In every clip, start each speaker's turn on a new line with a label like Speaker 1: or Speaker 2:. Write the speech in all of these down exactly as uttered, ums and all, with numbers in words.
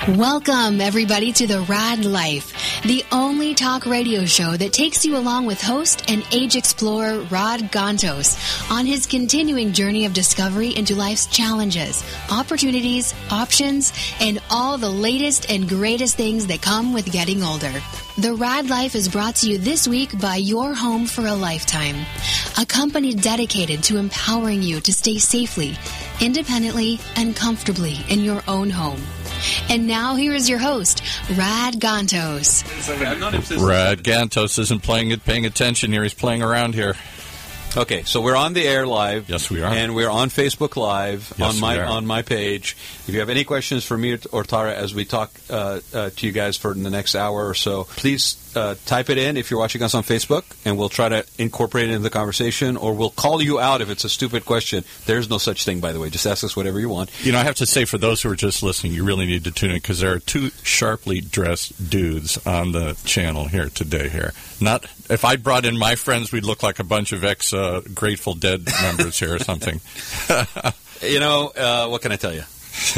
Speaker 1: Welcome, everybody, to The Rad Life, the only talk radio show that takes you along with host and age explorer Rod Gantos on his continuing journey of discovery into life's challenges, opportunities, options, and all the latest and greatest things that come with getting older. The Rad Life is brought to you this week by Your Home for a Lifetime, a company dedicated to empowering you to stay safely, independently, and comfortably in your own home. And now here is your host, Rad Gantos.
Speaker 2: Rad Gantos isn't playing it, paying attention here. He's playing around here.
Speaker 3: Okay, so we're on the air live.
Speaker 2: Yes, we are.
Speaker 3: And we're on Facebook Live
Speaker 2: yes,
Speaker 3: on my
Speaker 2: we are.
Speaker 3: on my page. If you have any questions for me or Tara as we talk uh, uh, to you guys for the next hour or so, please uh, type it in if you're watching us on Facebook, and we'll try to incorporate it into the conversation, or we'll call you out if it's a stupid question. There's no such thing, by the way. Just ask us whatever you want.
Speaker 2: You know, I have to say, for those who are just listening, you really need to tune in, because there are two sharply dressed dudes on the channel here today. Here, not if I brought in my friends, we'd look like a bunch of ex uh, Grateful Dead members here or something.
Speaker 3: You know, uh, what can I tell you?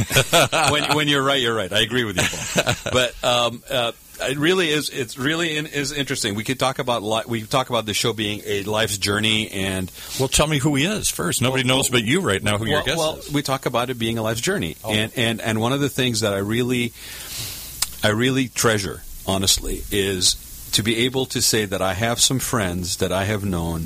Speaker 3: when, when you're right, you're right. I agree with you, Paul. But um, uh, it really is. It's really in, is interesting. We could talk about li- we talk about the show being a life's journey, and
Speaker 2: well, tell me who he is first. Nobody
Speaker 3: well,
Speaker 2: knows but you right now who
Speaker 3: well,
Speaker 2: your guest
Speaker 3: well,
Speaker 2: is.
Speaker 3: We talk about it being a life's journey,
Speaker 2: oh.
Speaker 3: and, and and one of the things that I really, I really treasure, honestly, is to be able to say that I have some friends that I have known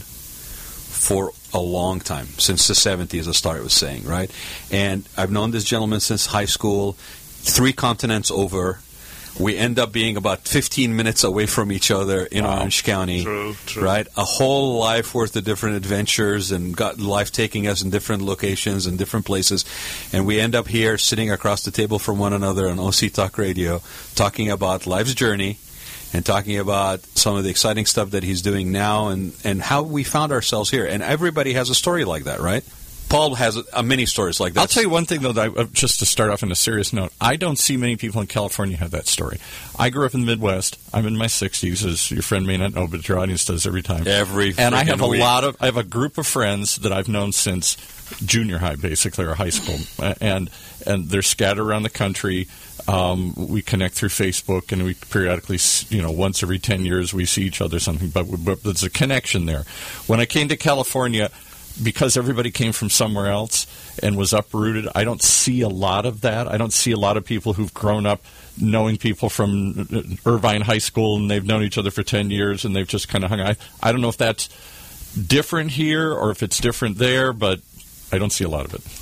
Speaker 3: for a long time, since the seventies, as Starr was saying, right? And I've known this gentleman since high school, three continents over. We end up being about fifteen minutes away from each other in wow. Orange County,
Speaker 4: true, true.
Speaker 3: right? A whole life worth of different adventures, and got life taking us in different locations and different places. And we end up here sitting across the table from one another on O C Talk Radio, talking about life's journey, and talking about some of the exciting stuff that he's doing now, and, and how we found ourselves here. And everybody has a story like that, right? Paul has a, a many stories like that.
Speaker 2: I'll tell you one thing, though, that I, just to start off on a serious note. I don't see many people in California have that story. I grew up in the Midwest. I'm in my sixties, as your friend may not know, but your audience does every time.
Speaker 3: Every
Speaker 2: And I have a
Speaker 3: week.
Speaker 2: lot of, I have a group of friends that I've known since junior high, basically, or high school. and and they're scattered around the country. Um, we connect through Facebook, and we periodically, you know, once every ten years we see each other something, but, but there's a connection there. When I came to California, because everybody came from somewhere else and was uprooted, I don't see a lot of that. I don't see a lot of people who've grown up knowing people from Irvine High School, and they've known each other for ten years, and they've just kind of hung out. I don't know if that's different here or if it's different there, but I don't see a lot of it.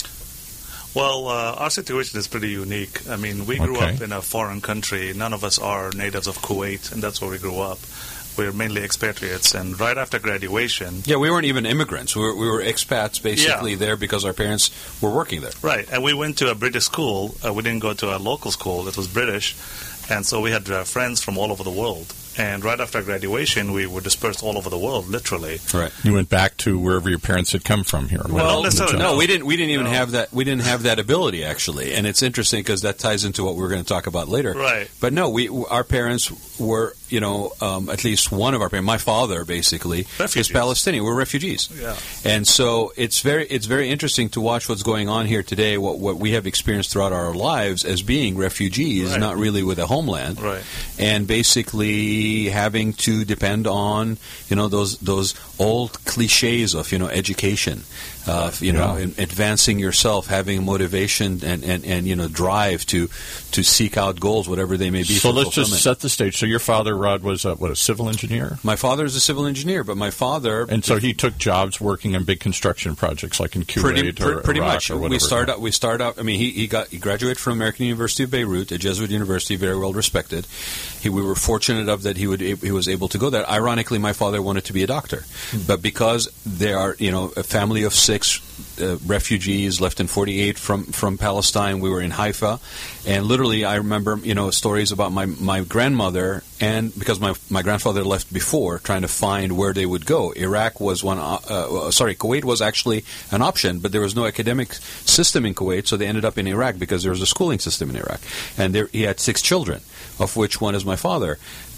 Speaker 4: Well, uh, our situation is pretty unique. I mean, we grew
Speaker 2: okay.
Speaker 4: up in a foreign country. None of us are natives of Kuwait, and that's where we grew up. We're mainly expatriates, and right after graduation...
Speaker 3: Yeah, we weren't even immigrants. We were, we were expats basically yeah. there because our parents were working there.
Speaker 4: Right, and we went to a British school. Uh, we didn't go to a local school. It was British, and so we had uh, friends from all over the world. And right after graduation, we were dispersed all over the world, literally.
Speaker 3: Right.
Speaker 2: You went back to wherever your parents had come from here.
Speaker 4: Well, not necessarily.
Speaker 3: No, we didn't. We didn't even
Speaker 4: no.
Speaker 3: have that. We didn't have that ability, actually. And it's interesting because that ties into what we're going to talk about later.
Speaker 4: Right.
Speaker 3: But no, we our parents were, you know, um, at least one of our parents, my father, basically,
Speaker 4: refugees.
Speaker 3: is Palestinian. We're refugees.
Speaker 4: Yeah.
Speaker 3: And so it's very it's very interesting to watch what's going on here today. What what we have experienced throughout our lives as being refugees,
Speaker 4: right.
Speaker 3: not really with a homeland,
Speaker 4: right.
Speaker 3: and basically having to depend on, you know, those those old cliches of, you know, education, uh, you know,
Speaker 2: yeah.
Speaker 3: advancing yourself, having motivation and, and, and you know drive to to seek out goals, whatever they may be.
Speaker 2: So
Speaker 3: for
Speaker 2: let's just set the stage. So your father, Rod, was a, what, a civil engineer?
Speaker 3: My father is a civil engineer, but my father
Speaker 2: and so he took jobs working on big construction projects like in Kuwait
Speaker 3: pretty,
Speaker 2: or
Speaker 3: pretty
Speaker 2: Iraq
Speaker 3: much.
Speaker 2: or whatever.
Speaker 3: We start out. We start out. I mean, he he got he graduated from American University of Beirut, a Jesuit university, very well respected. He, we were fortunate enough that he would he was able to go there. Ironically, my father wanted to be a doctor, mm-hmm. but because there are, you know, a family of six uh, refugees left in forty-eight from, from Palestine, we were in Haifa, and literally I remember, you know, stories about my, my grandmother, and because my my grandfather left before, trying to find where they would go. Iraq was one, uh, uh, sorry, Kuwait was actually an option, but there was no academic system in Kuwait, so they ended up in Iraq because there was a schooling system in Iraq, and there, he had six children, of which one is my father.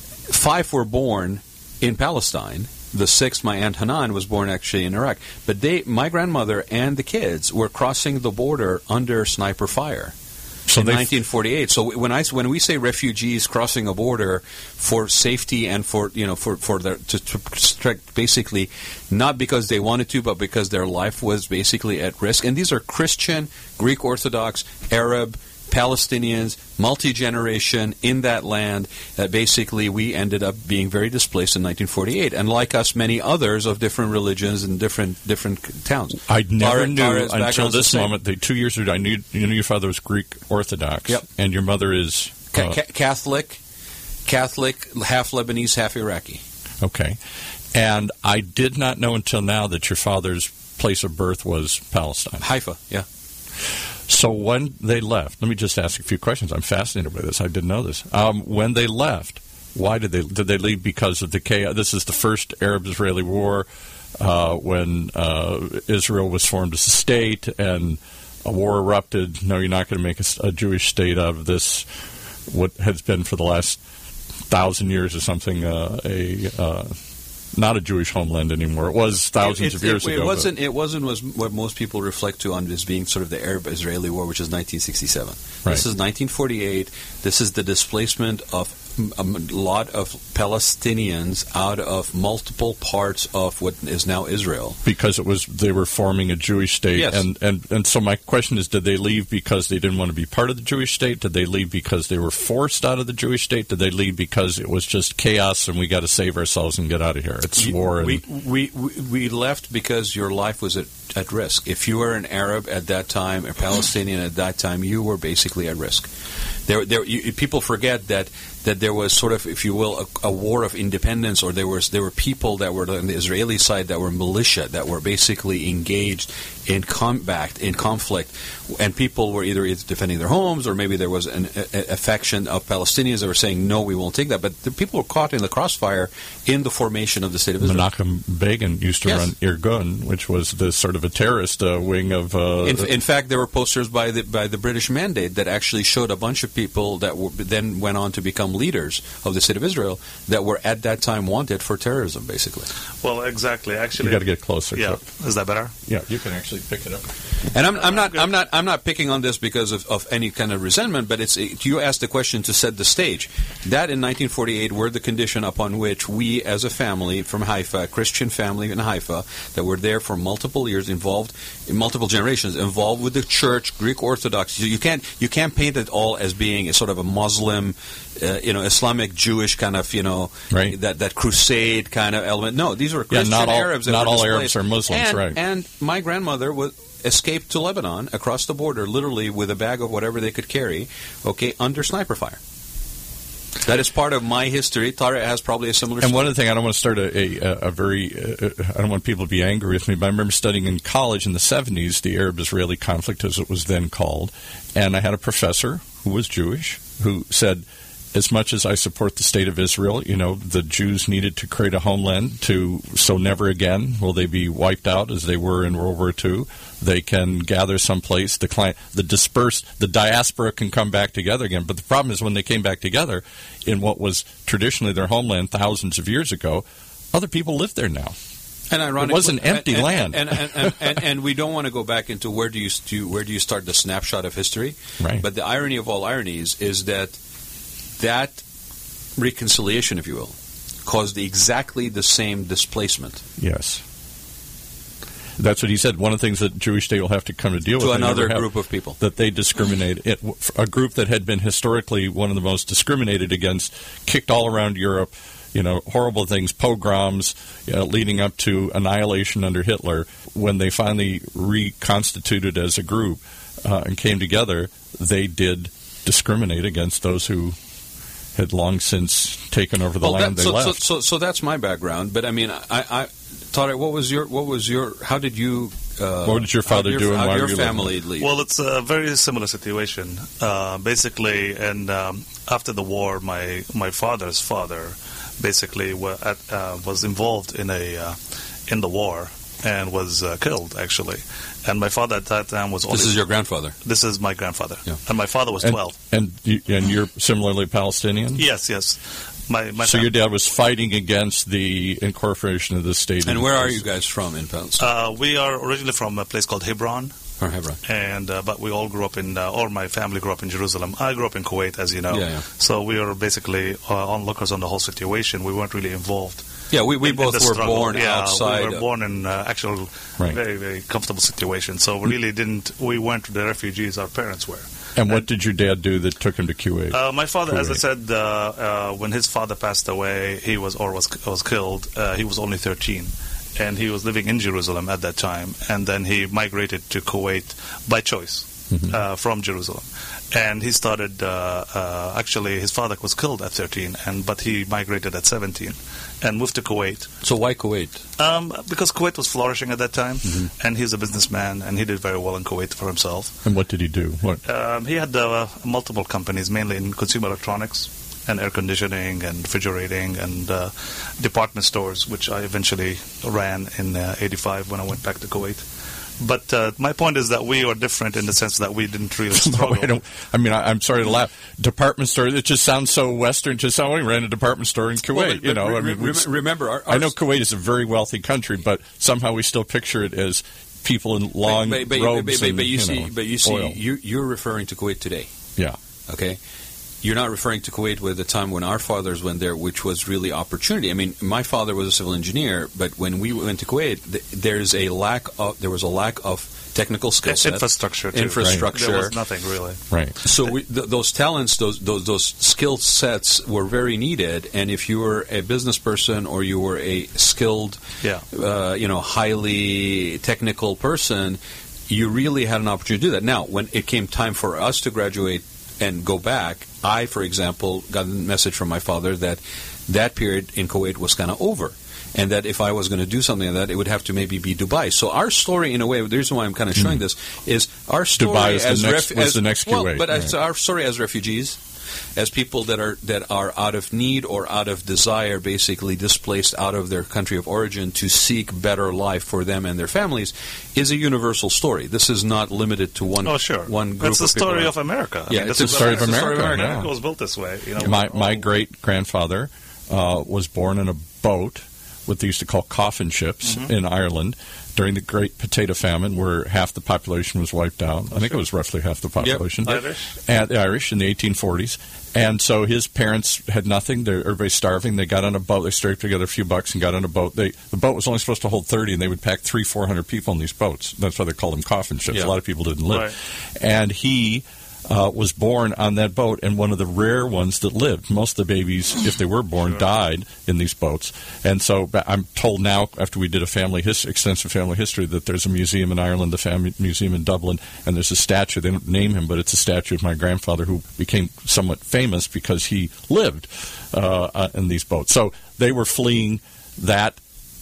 Speaker 3: Five were born in Palestine. The sixth, my Aunt Hanan, was born actually in Iraq. But they, my grandmother and the kids were crossing the border under sniper fire.
Speaker 2: So
Speaker 3: in
Speaker 2: they-
Speaker 3: nineteen forty-eight. So when I when we say refugees crossing a border for safety and for you know for for their to, to protect, basically not because they wanted to, but because their life was basically at risk. And these are Christian, Greek Orthodox, Arab, Palestinians, multi-generation in that land, that basically we ended up being very displaced in nineteen forty-eight. And like us, many others of different religions and different different towns.
Speaker 2: I never
Speaker 3: Tara-
Speaker 2: knew
Speaker 3: Tara's
Speaker 2: until
Speaker 3: background's the
Speaker 2: this
Speaker 3: same.
Speaker 2: moment. The two years ago, I knew you knew your father was Greek Orthodox,
Speaker 3: Yep.
Speaker 2: and your mother is
Speaker 3: Ca-
Speaker 2: uh,
Speaker 3: ca- Catholic, Catholic, half Lebanese, half Iraqi.
Speaker 2: okay. And I did not know until now that your father's place of birth was Palestine.
Speaker 3: Haifa, yeah.
Speaker 2: So when they left, let me just ask a few questions. I'm fascinated by this. I didn't know this. Um, when they left, why did they did they leave? Because of the chaos. This is the first Arab-Israeli war uh, when uh, Israel was formed as a state, and a war erupted. No, you're not going to make a, s- a Jewish state out of this. What has been for the last thousand years or something uh, a uh, not a Jewish homeland anymore. It was thousands
Speaker 3: It-
Speaker 2: of
Speaker 3: it-
Speaker 2: years
Speaker 3: it,
Speaker 2: ago.
Speaker 3: It
Speaker 2: but-
Speaker 3: wasn't. It wasn't was what most people reflect to on as being sort of the Arab-Israeli War, which is nineteen sixty-seven.
Speaker 2: Right.
Speaker 3: This is nineteen forty-eight. This is the displacement of a lot of Palestinians out of multiple parts of what is now Israel.
Speaker 2: Because it was they were forming a Jewish state,
Speaker 3: Yes.
Speaker 2: and, and and so my question is: did they leave because they didn't want to be part of the Jewish state? Did they leave because they were forced out of the Jewish state? Did they leave because it was just chaos and we got to save ourselves and get out of here? It's war. And,
Speaker 3: We, we we we left because your life was at, at risk. If you were an Arab at that time, a Palestinian at that time, you were basically at risk. There, there. You, people forget that that there was sort of, if you will, a, a war of independence, or there was there were people that were on the Israeli side that were militia that were basically engaged in combat, in conflict, and people were either defending their homes, or maybe there was an a, a faction of Palestinians that were saying, no, we won't take that. But the people were caught in the crossfire in the formation of the state of Israel.
Speaker 2: Menachem Begin used to
Speaker 3: Yes.
Speaker 2: run Irgun, which was the sort of a terrorist uh, wing of. Uh,
Speaker 3: In, in fact, there were posters by the by the British Mandate that actually showed a bunch of people that were, then went on to become leaders of the state of Israel that were at that time wanted for terrorism, basically.
Speaker 4: Well, exactly. Actually,
Speaker 2: you got to get closer.
Speaker 4: yeah.
Speaker 2: So-
Speaker 4: Is that better?
Speaker 2: yeah, you can actually pick it up.
Speaker 3: And I'm, I'm not I'm not I'm not picking on this because of, of any kind of resentment, but it's you asked the question to set the stage. That in nineteen forty-eight were the condition upon which we, as a family from Haifa, a Christian family in Haifa, that were there for multiple years, involved in multiple generations, involved with the church, Greek Orthodox. You can't you can't paint it all as being a sort of a Muslim, uh, you know, Islamic Jewish kind of you know
Speaker 2: Right.
Speaker 3: that that crusade kind of element. No, these were
Speaker 2: Yeah,
Speaker 3: Christian
Speaker 2: not all-
Speaker 3: Arabs. That
Speaker 2: not
Speaker 3: were
Speaker 2: all Arabs
Speaker 3: displaced.
Speaker 2: are Muslims,
Speaker 3: And-
Speaker 2: right.
Speaker 3: And my grandmother was escaped to Lebanon across the border, literally with a bag of whatever they could carry, okay, under sniper fire. That is part of my history. Tara has probably a similar
Speaker 2: And
Speaker 3: story.
Speaker 2: one other thing, I don't want to start a, a, a very, uh, I don't want people to be angry with me, but I remember studying in college in the seventies, the Arab-Israeli conflict, as it was then called, and I had a professor who was Jewish who said, as much as I support the state of Israel, you know, the Jews needed to create a homeland to, so never again will they be wiped out as they were in World War Two. They can gather someplace, the client, the dispersed, the diaspora can come back together again. But the problem is when they came back together in what was traditionally their homeland thousands of years ago, other people live there now.
Speaker 3: And ironically,
Speaker 2: It was an empty
Speaker 3: and,
Speaker 2: land.
Speaker 3: and, and, and, and, and we don't want to go back into where do you st- where do you start the snapshot of history.
Speaker 2: Right.
Speaker 3: But the irony of all ironies is that that reconciliation, if you will, caused exactly the same displacement
Speaker 2: Yes. That's what he said. One of the things that Jewish state will have to come to deal
Speaker 3: to
Speaker 2: with, they
Speaker 3: another
Speaker 2: never have,
Speaker 3: group of people.
Speaker 2: that they discriminate. It, a group that had been historically one of the most discriminated against, kicked all around Europe, you know, horrible things, pogroms, you know, leading up to annihilation under Hitler. When they finally reconstituted as a group uh, and came together, they did discriminate against those who had long since taken over the
Speaker 3: Well,
Speaker 2: land
Speaker 3: that,
Speaker 2: they
Speaker 3: so,
Speaker 2: left.
Speaker 3: So, so, so that's my background. But I mean, I, I Tara, what was your, what was your, how did you, uh,
Speaker 2: What did your father
Speaker 3: how did
Speaker 2: do
Speaker 3: your,
Speaker 2: and
Speaker 3: how
Speaker 2: why
Speaker 3: did
Speaker 2: were
Speaker 3: your
Speaker 2: you
Speaker 3: family leave?
Speaker 4: Well, it's a very similar situation. Uh, basically, and um, after the war, my my father's father basically wa- at, uh, was involved in a uh, in the war and was uh, killed actually. And my father at that time was only,
Speaker 3: this is your grandfather.
Speaker 4: this is my grandfather,
Speaker 3: Yeah.
Speaker 4: and my father was
Speaker 2: and,
Speaker 4: twelve.
Speaker 2: And, you, and you're similarly Palestinian?
Speaker 4: Yes, yes. My my
Speaker 2: So
Speaker 4: fam-
Speaker 2: your dad was fighting against the incorporation of the state.
Speaker 3: And where are you guys from in Palestine?
Speaker 4: uh, we are originally from a place called Hebron.
Speaker 3: Or Hebron.
Speaker 4: And uh, but we all grew up in, uh, or my family grew up in Jerusalem. I grew up in Kuwait, as you know.
Speaker 3: Yeah, yeah.
Speaker 4: So we were basically uh, onlookers on the whole situation. We weren't really involved.
Speaker 3: Yeah, we, we
Speaker 4: in,
Speaker 3: both
Speaker 4: in
Speaker 3: were
Speaker 4: struggle.
Speaker 3: born
Speaker 4: yeah,
Speaker 3: outside.
Speaker 4: We were born in uh, actual
Speaker 2: Right.
Speaker 4: very, very comfortable situation. So we really didn't, we weren't the refugees our parents were.
Speaker 2: And what did your dad do that took him to Kuwait?
Speaker 4: Uh, my father, as I
Speaker 2: Kuwait.
Speaker 4: said, uh, uh, when his father passed away, he was or was was killed. Uh, he was only thirteen, and he was living in Jerusalem at that time. And then he migrated to Kuwait by choice
Speaker 2: Mhm.
Speaker 4: uh, from Jerusalem. And he started. Uh, uh, actually, his father was killed at thirteen, and but he migrated at seventeen and moved to Kuwait.
Speaker 3: So why Kuwait?
Speaker 4: Um, because Kuwait was flourishing at that time,
Speaker 2: Mm-hmm.
Speaker 4: and he's a businessman, and he did very well in Kuwait for himself.
Speaker 2: And what did he do? What?
Speaker 4: Um, he had uh, multiple companies, mainly in consumer electronics and air conditioning and refrigerating and uh, department stores, which I eventually ran in uh, eighty-five when I went back to Kuwait. But uh, my point is that we are different in the sense that we didn't really struggle.
Speaker 2: I, don't, I mean, I, I'm sorry to laugh. Department store, it just sounds so Western. Just how we ran a department store in Kuwait.
Speaker 3: Well, but-
Speaker 2: you know,
Speaker 3: but
Speaker 2: I mean,
Speaker 3: re-
Speaker 2: we-
Speaker 3: remember, our,
Speaker 2: I know Kuwait is a very wealthy country, but somehow we still picture it as people in long
Speaker 3: but, but,
Speaker 2: robes
Speaker 3: but, but,
Speaker 2: and,
Speaker 3: but you,
Speaker 2: you
Speaker 3: see,
Speaker 2: know,
Speaker 3: but you see,
Speaker 2: oil.
Speaker 3: you, you're referring to Kuwait today.
Speaker 2: Yeah.
Speaker 3: Okay, you're not referring to Kuwait with the time when our fathers went there, which was really opportunity. I mean, my father was a civil engineer, but when we went to Kuwait, th- there's a lack of there was a lack of technical skill set,
Speaker 4: Infrastructure, too.
Speaker 3: infrastructure.
Speaker 4: There was nothing really.
Speaker 2: Right.
Speaker 3: So we, th- those talents, those, those those skill sets were very needed. And if you were a business person or you were a skilled,
Speaker 4: Yeah.
Speaker 3: uh, you know, highly technical person, you really had an opportunity to do that. Now, when it came time for us to graduate and go back, I, for example, got a message from my father that that period in Kuwait was kind of over. And that if I was going to do something like that, it would have to maybe be Dubai. So our story, in a way, the reason why I'm kind of showing this is our story
Speaker 2: Dubai is the
Speaker 3: as
Speaker 2: next-
Speaker 3: ref-
Speaker 2: was
Speaker 3: as,
Speaker 2: the next
Speaker 3: well,
Speaker 2: Kuwait,
Speaker 3: but
Speaker 2: right.
Speaker 3: as our story as refugees, as people that are that are out of need or out of desire, basically displaced out of their country of origin to seek better life for them and their families, is a universal story. This is not limited to one.
Speaker 4: Oh, sure.
Speaker 3: One group
Speaker 4: That's the
Speaker 3: of people.
Speaker 4: story of America. I
Speaker 3: Yeah,
Speaker 4: mean,
Speaker 3: it's
Speaker 4: this
Speaker 3: the
Speaker 4: is
Speaker 2: story of
Speaker 4: it's the
Speaker 2: America, yeah.
Speaker 4: America was built this way. You know,
Speaker 2: My my
Speaker 4: all-
Speaker 2: great grandfather uh, was born in a boat, what they used to call coffin ships,
Speaker 4: Mm-hmm.
Speaker 2: in Ireland during the Great Potato Famine, where half the population was wiped out. I think it was roughly half the population.
Speaker 4: Irish.
Speaker 2: And the Irish in the eighteen forties. And so his parents had nothing. They're, everybody's starving. They got on a boat. They scraped together a few bucks and got on a boat. They, the boat was only supposed to hold thirty, and they would pack three, four hundred people in these boats. That's why they called them coffin ships.
Speaker 3: Yeah.
Speaker 2: A lot of people didn't live.
Speaker 4: Right.
Speaker 2: And he uh, was born on that boat, and one of the rare ones that lived. Most of the babies, if they were born,
Speaker 4: Sure.
Speaker 2: died in these boats. And so ba- I'm told now, after we did a family his- extensive family history, that there's a museum in Ireland, the family museum in Dublin, and there's a statue. They don't name him, but it's a statue of my grandfather who became somewhat famous because he lived uh, uh, in these boats. So they were fleeing that,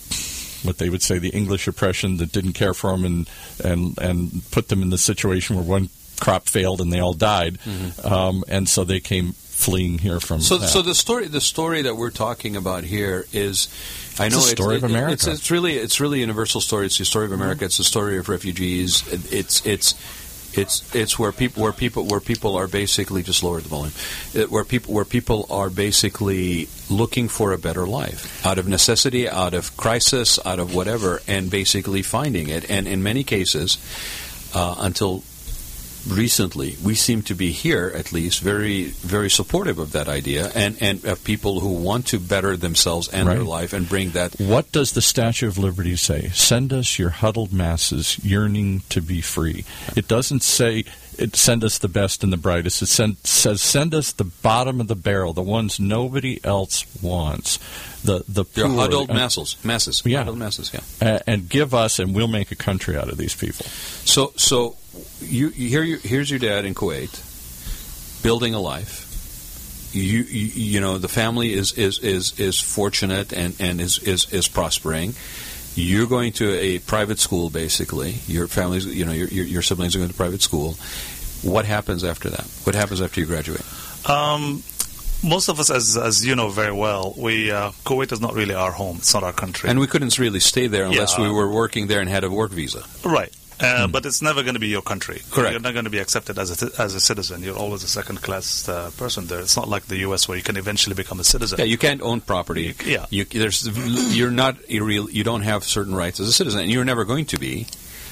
Speaker 2: what they would say, the English oppression that didn't care for them and, and, and put them in the situation where one crop failed and they all died. Um, and so they came fleeing here from
Speaker 3: So,
Speaker 2: that.
Speaker 3: so the story, the story that we're talking about here is, I
Speaker 2: It's
Speaker 3: know
Speaker 2: the story
Speaker 3: it's,
Speaker 2: of
Speaker 3: it-
Speaker 2: America.
Speaker 3: It's, it's really, it's really a universal story. It's the story of America. It's the story of refugees. It- It's, it's, it's, it's where people, where people, where people are basically just lower the volume, It- where people, where people are basically looking for a better life out of necessity, out of crisis, out of whatever, and basically finding it. And in many cases, uh, until recently, we seem to be here, at least, very, very supportive of that idea, and, and of people who want to better themselves and their
Speaker 2: Right.
Speaker 3: life and bring that.
Speaker 2: What does the Statue of Liberty say? Send us your huddled masses yearning to be free. It doesn't say it send us the best and the brightest. It send, says send us the bottom of the barrel, the ones nobody else wants. The the
Speaker 3: Your
Speaker 2: poor,
Speaker 3: huddled
Speaker 2: uh,
Speaker 3: masses, masses,
Speaker 2: Yeah.
Speaker 3: huddled masses, yeah.
Speaker 2: uh, and give us, and we'll make a country out of these people.
Speaker 3: So, so you, you here, you, here's your dad in Kuwait, building a life. You, you, you know, the family is is, is, is fortunate and, and is, is, is prospering. You're going to a private school, basically. Your family's, you know, your, your, your siblings are going to private school. What happens after that? What happens after you graduate?
Speaker 4: Um, most of us, as as you know very well, we uh, Kuwait is not really our home. It's not our country.
Speaker 3: And we couldn't really stay there unless
Speaker 4: Yeah.
Speaker 3: we were working there and had a work visa.
Speaker 4: Right. Uh, But it's never going to be your country.
Speaker 3: Correct.
Speaker 4: You're not going to be accepted as a, as a citizen. You're always a second-class uh, person there. It's not like the U S where you can eventually become a citizen.
Speaker 3: Yeah, you can't own property.
Speaker 4: Yeah.
Speaker 3: You, there's, you're not a real. You don't have certain rights as a citizen, and you're never going to be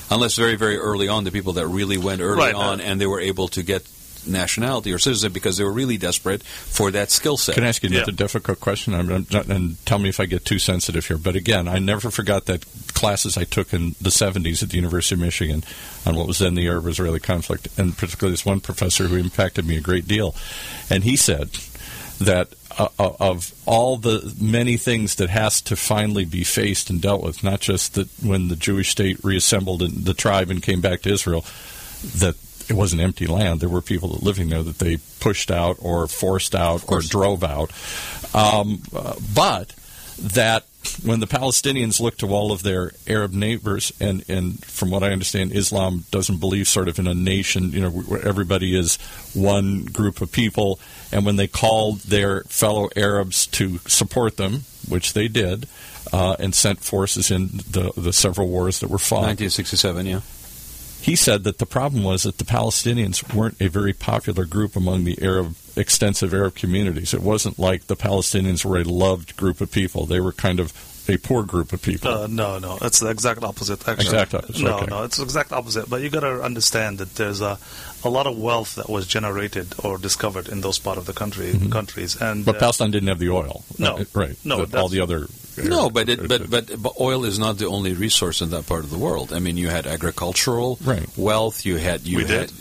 Speaker 3: unless very, very early on, the people that really went early
Speaker 4: Right,
Speaker 3: on
Speaker 4: uh,
Speaker 3: and they were able to get nationality or citizenship because they were really desperate for that skill set.
Speaker 2: Can I ask you another
Speaker 4: Yeah.
Speaker 2: difficult question? I'm, I'm, and tell me if I get too sensitive here. But again, I never forgot that classes I took in the seventies at the University of Michigan on what was then the Arab-Israeli conflict, and particularly this one professor who impacted me a great deal. And he said that uh, of all the many things that has to finally be faced and dealt with, not just that when the Jewish state reassembled in the tribe and came back to Israel, that it wasn't empty land. There were people that living there that they pushed out or forced out or drove out. Um, uh, but that when the Palestinians look to all of their Arab neighbors, and, and from what I understand, Islam doesn't believe sort of in a nation, you know, where everybody is one group of people, and when they called their fellow Arabs to support them, which they did, uh, and sent forces in the, the several wars that were fought.
Speaker 3: nineteen sixty-seven, yeah.
Speaker 2: He said that the problem was that the Palestinians weren't a very popular group among the Arab, extensive Arab communities. It wasn't like the Palestinians were a loved group of people. They were kind of a poor group of people.
Speaker 4: Uh, no, no, it's the exact opposite. Actually,
Speaker 2: Exact opposite,
Speaker 4: No,
Speaker 2: okay.
Speaker 4: no, it's the exact opposite. But you got to understand that there's a, a lot of wealth that was generated or discovered in those part of the country
Speaker 2: Mhm.
Speaker 4: countries, and
Speaker 2: But
Speaker 4: uh,
Speaker 2: Palestine didn't have the oil.
Speaker 4: No.
Speaker 2: Uh, right.
Speaker 4: No,
Speaker 2: But all the other...
Speaker 3: No, but it, but but but oil is not the only resource in that part of the world. I mean, you had agricultural
Speaker 2: Right.
Speaker 3: wealth. You had you
Speaker 4: We
Speaker 3: had.
Speaker 4: did?